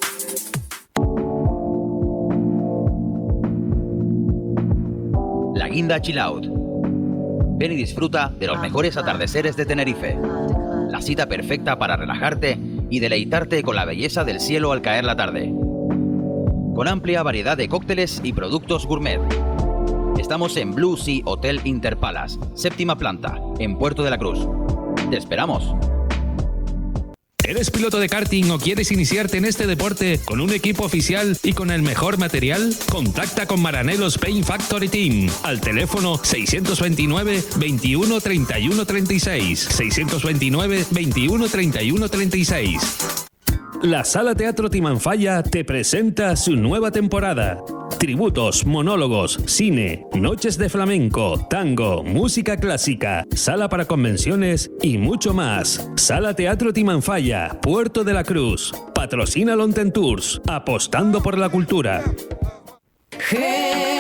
La Guinda Chill Out. Ven y disfruta de los mejores atardeceres de Tenerife. La cita perfecta para relajarte y deleitarte con la belleza del cielo al caer la tarde. Con amplia variedad de cócteles y productos gourmet. Estamos en Blue Sea Hotel Interpalace, séptima planta, en Puerto de la Cruz. ¡Te esperamos! ¿Eres piloto de karting o quieres iniciarte en este deporte con un equipo oficial y con el mejor material? Contacta con Maranelos Paint Factory Team al teléfono seiscientos veintinueve, veintiuno, treinta y uno, treinta y seis. seiscientos veintinueve, veintiuno, treinta y uno, treinta y seis. la Sala Teatro Timanfaya te presenta su nueva temporada. Tributos, monólogos, cine, noches de flamenco, tango, música clásica, sala para convenciones y mucho más. Sala Teatro Timanfaya, Puerto de la Cruz. Patrocina Lonten Tours, apostando por la cultura. Hey.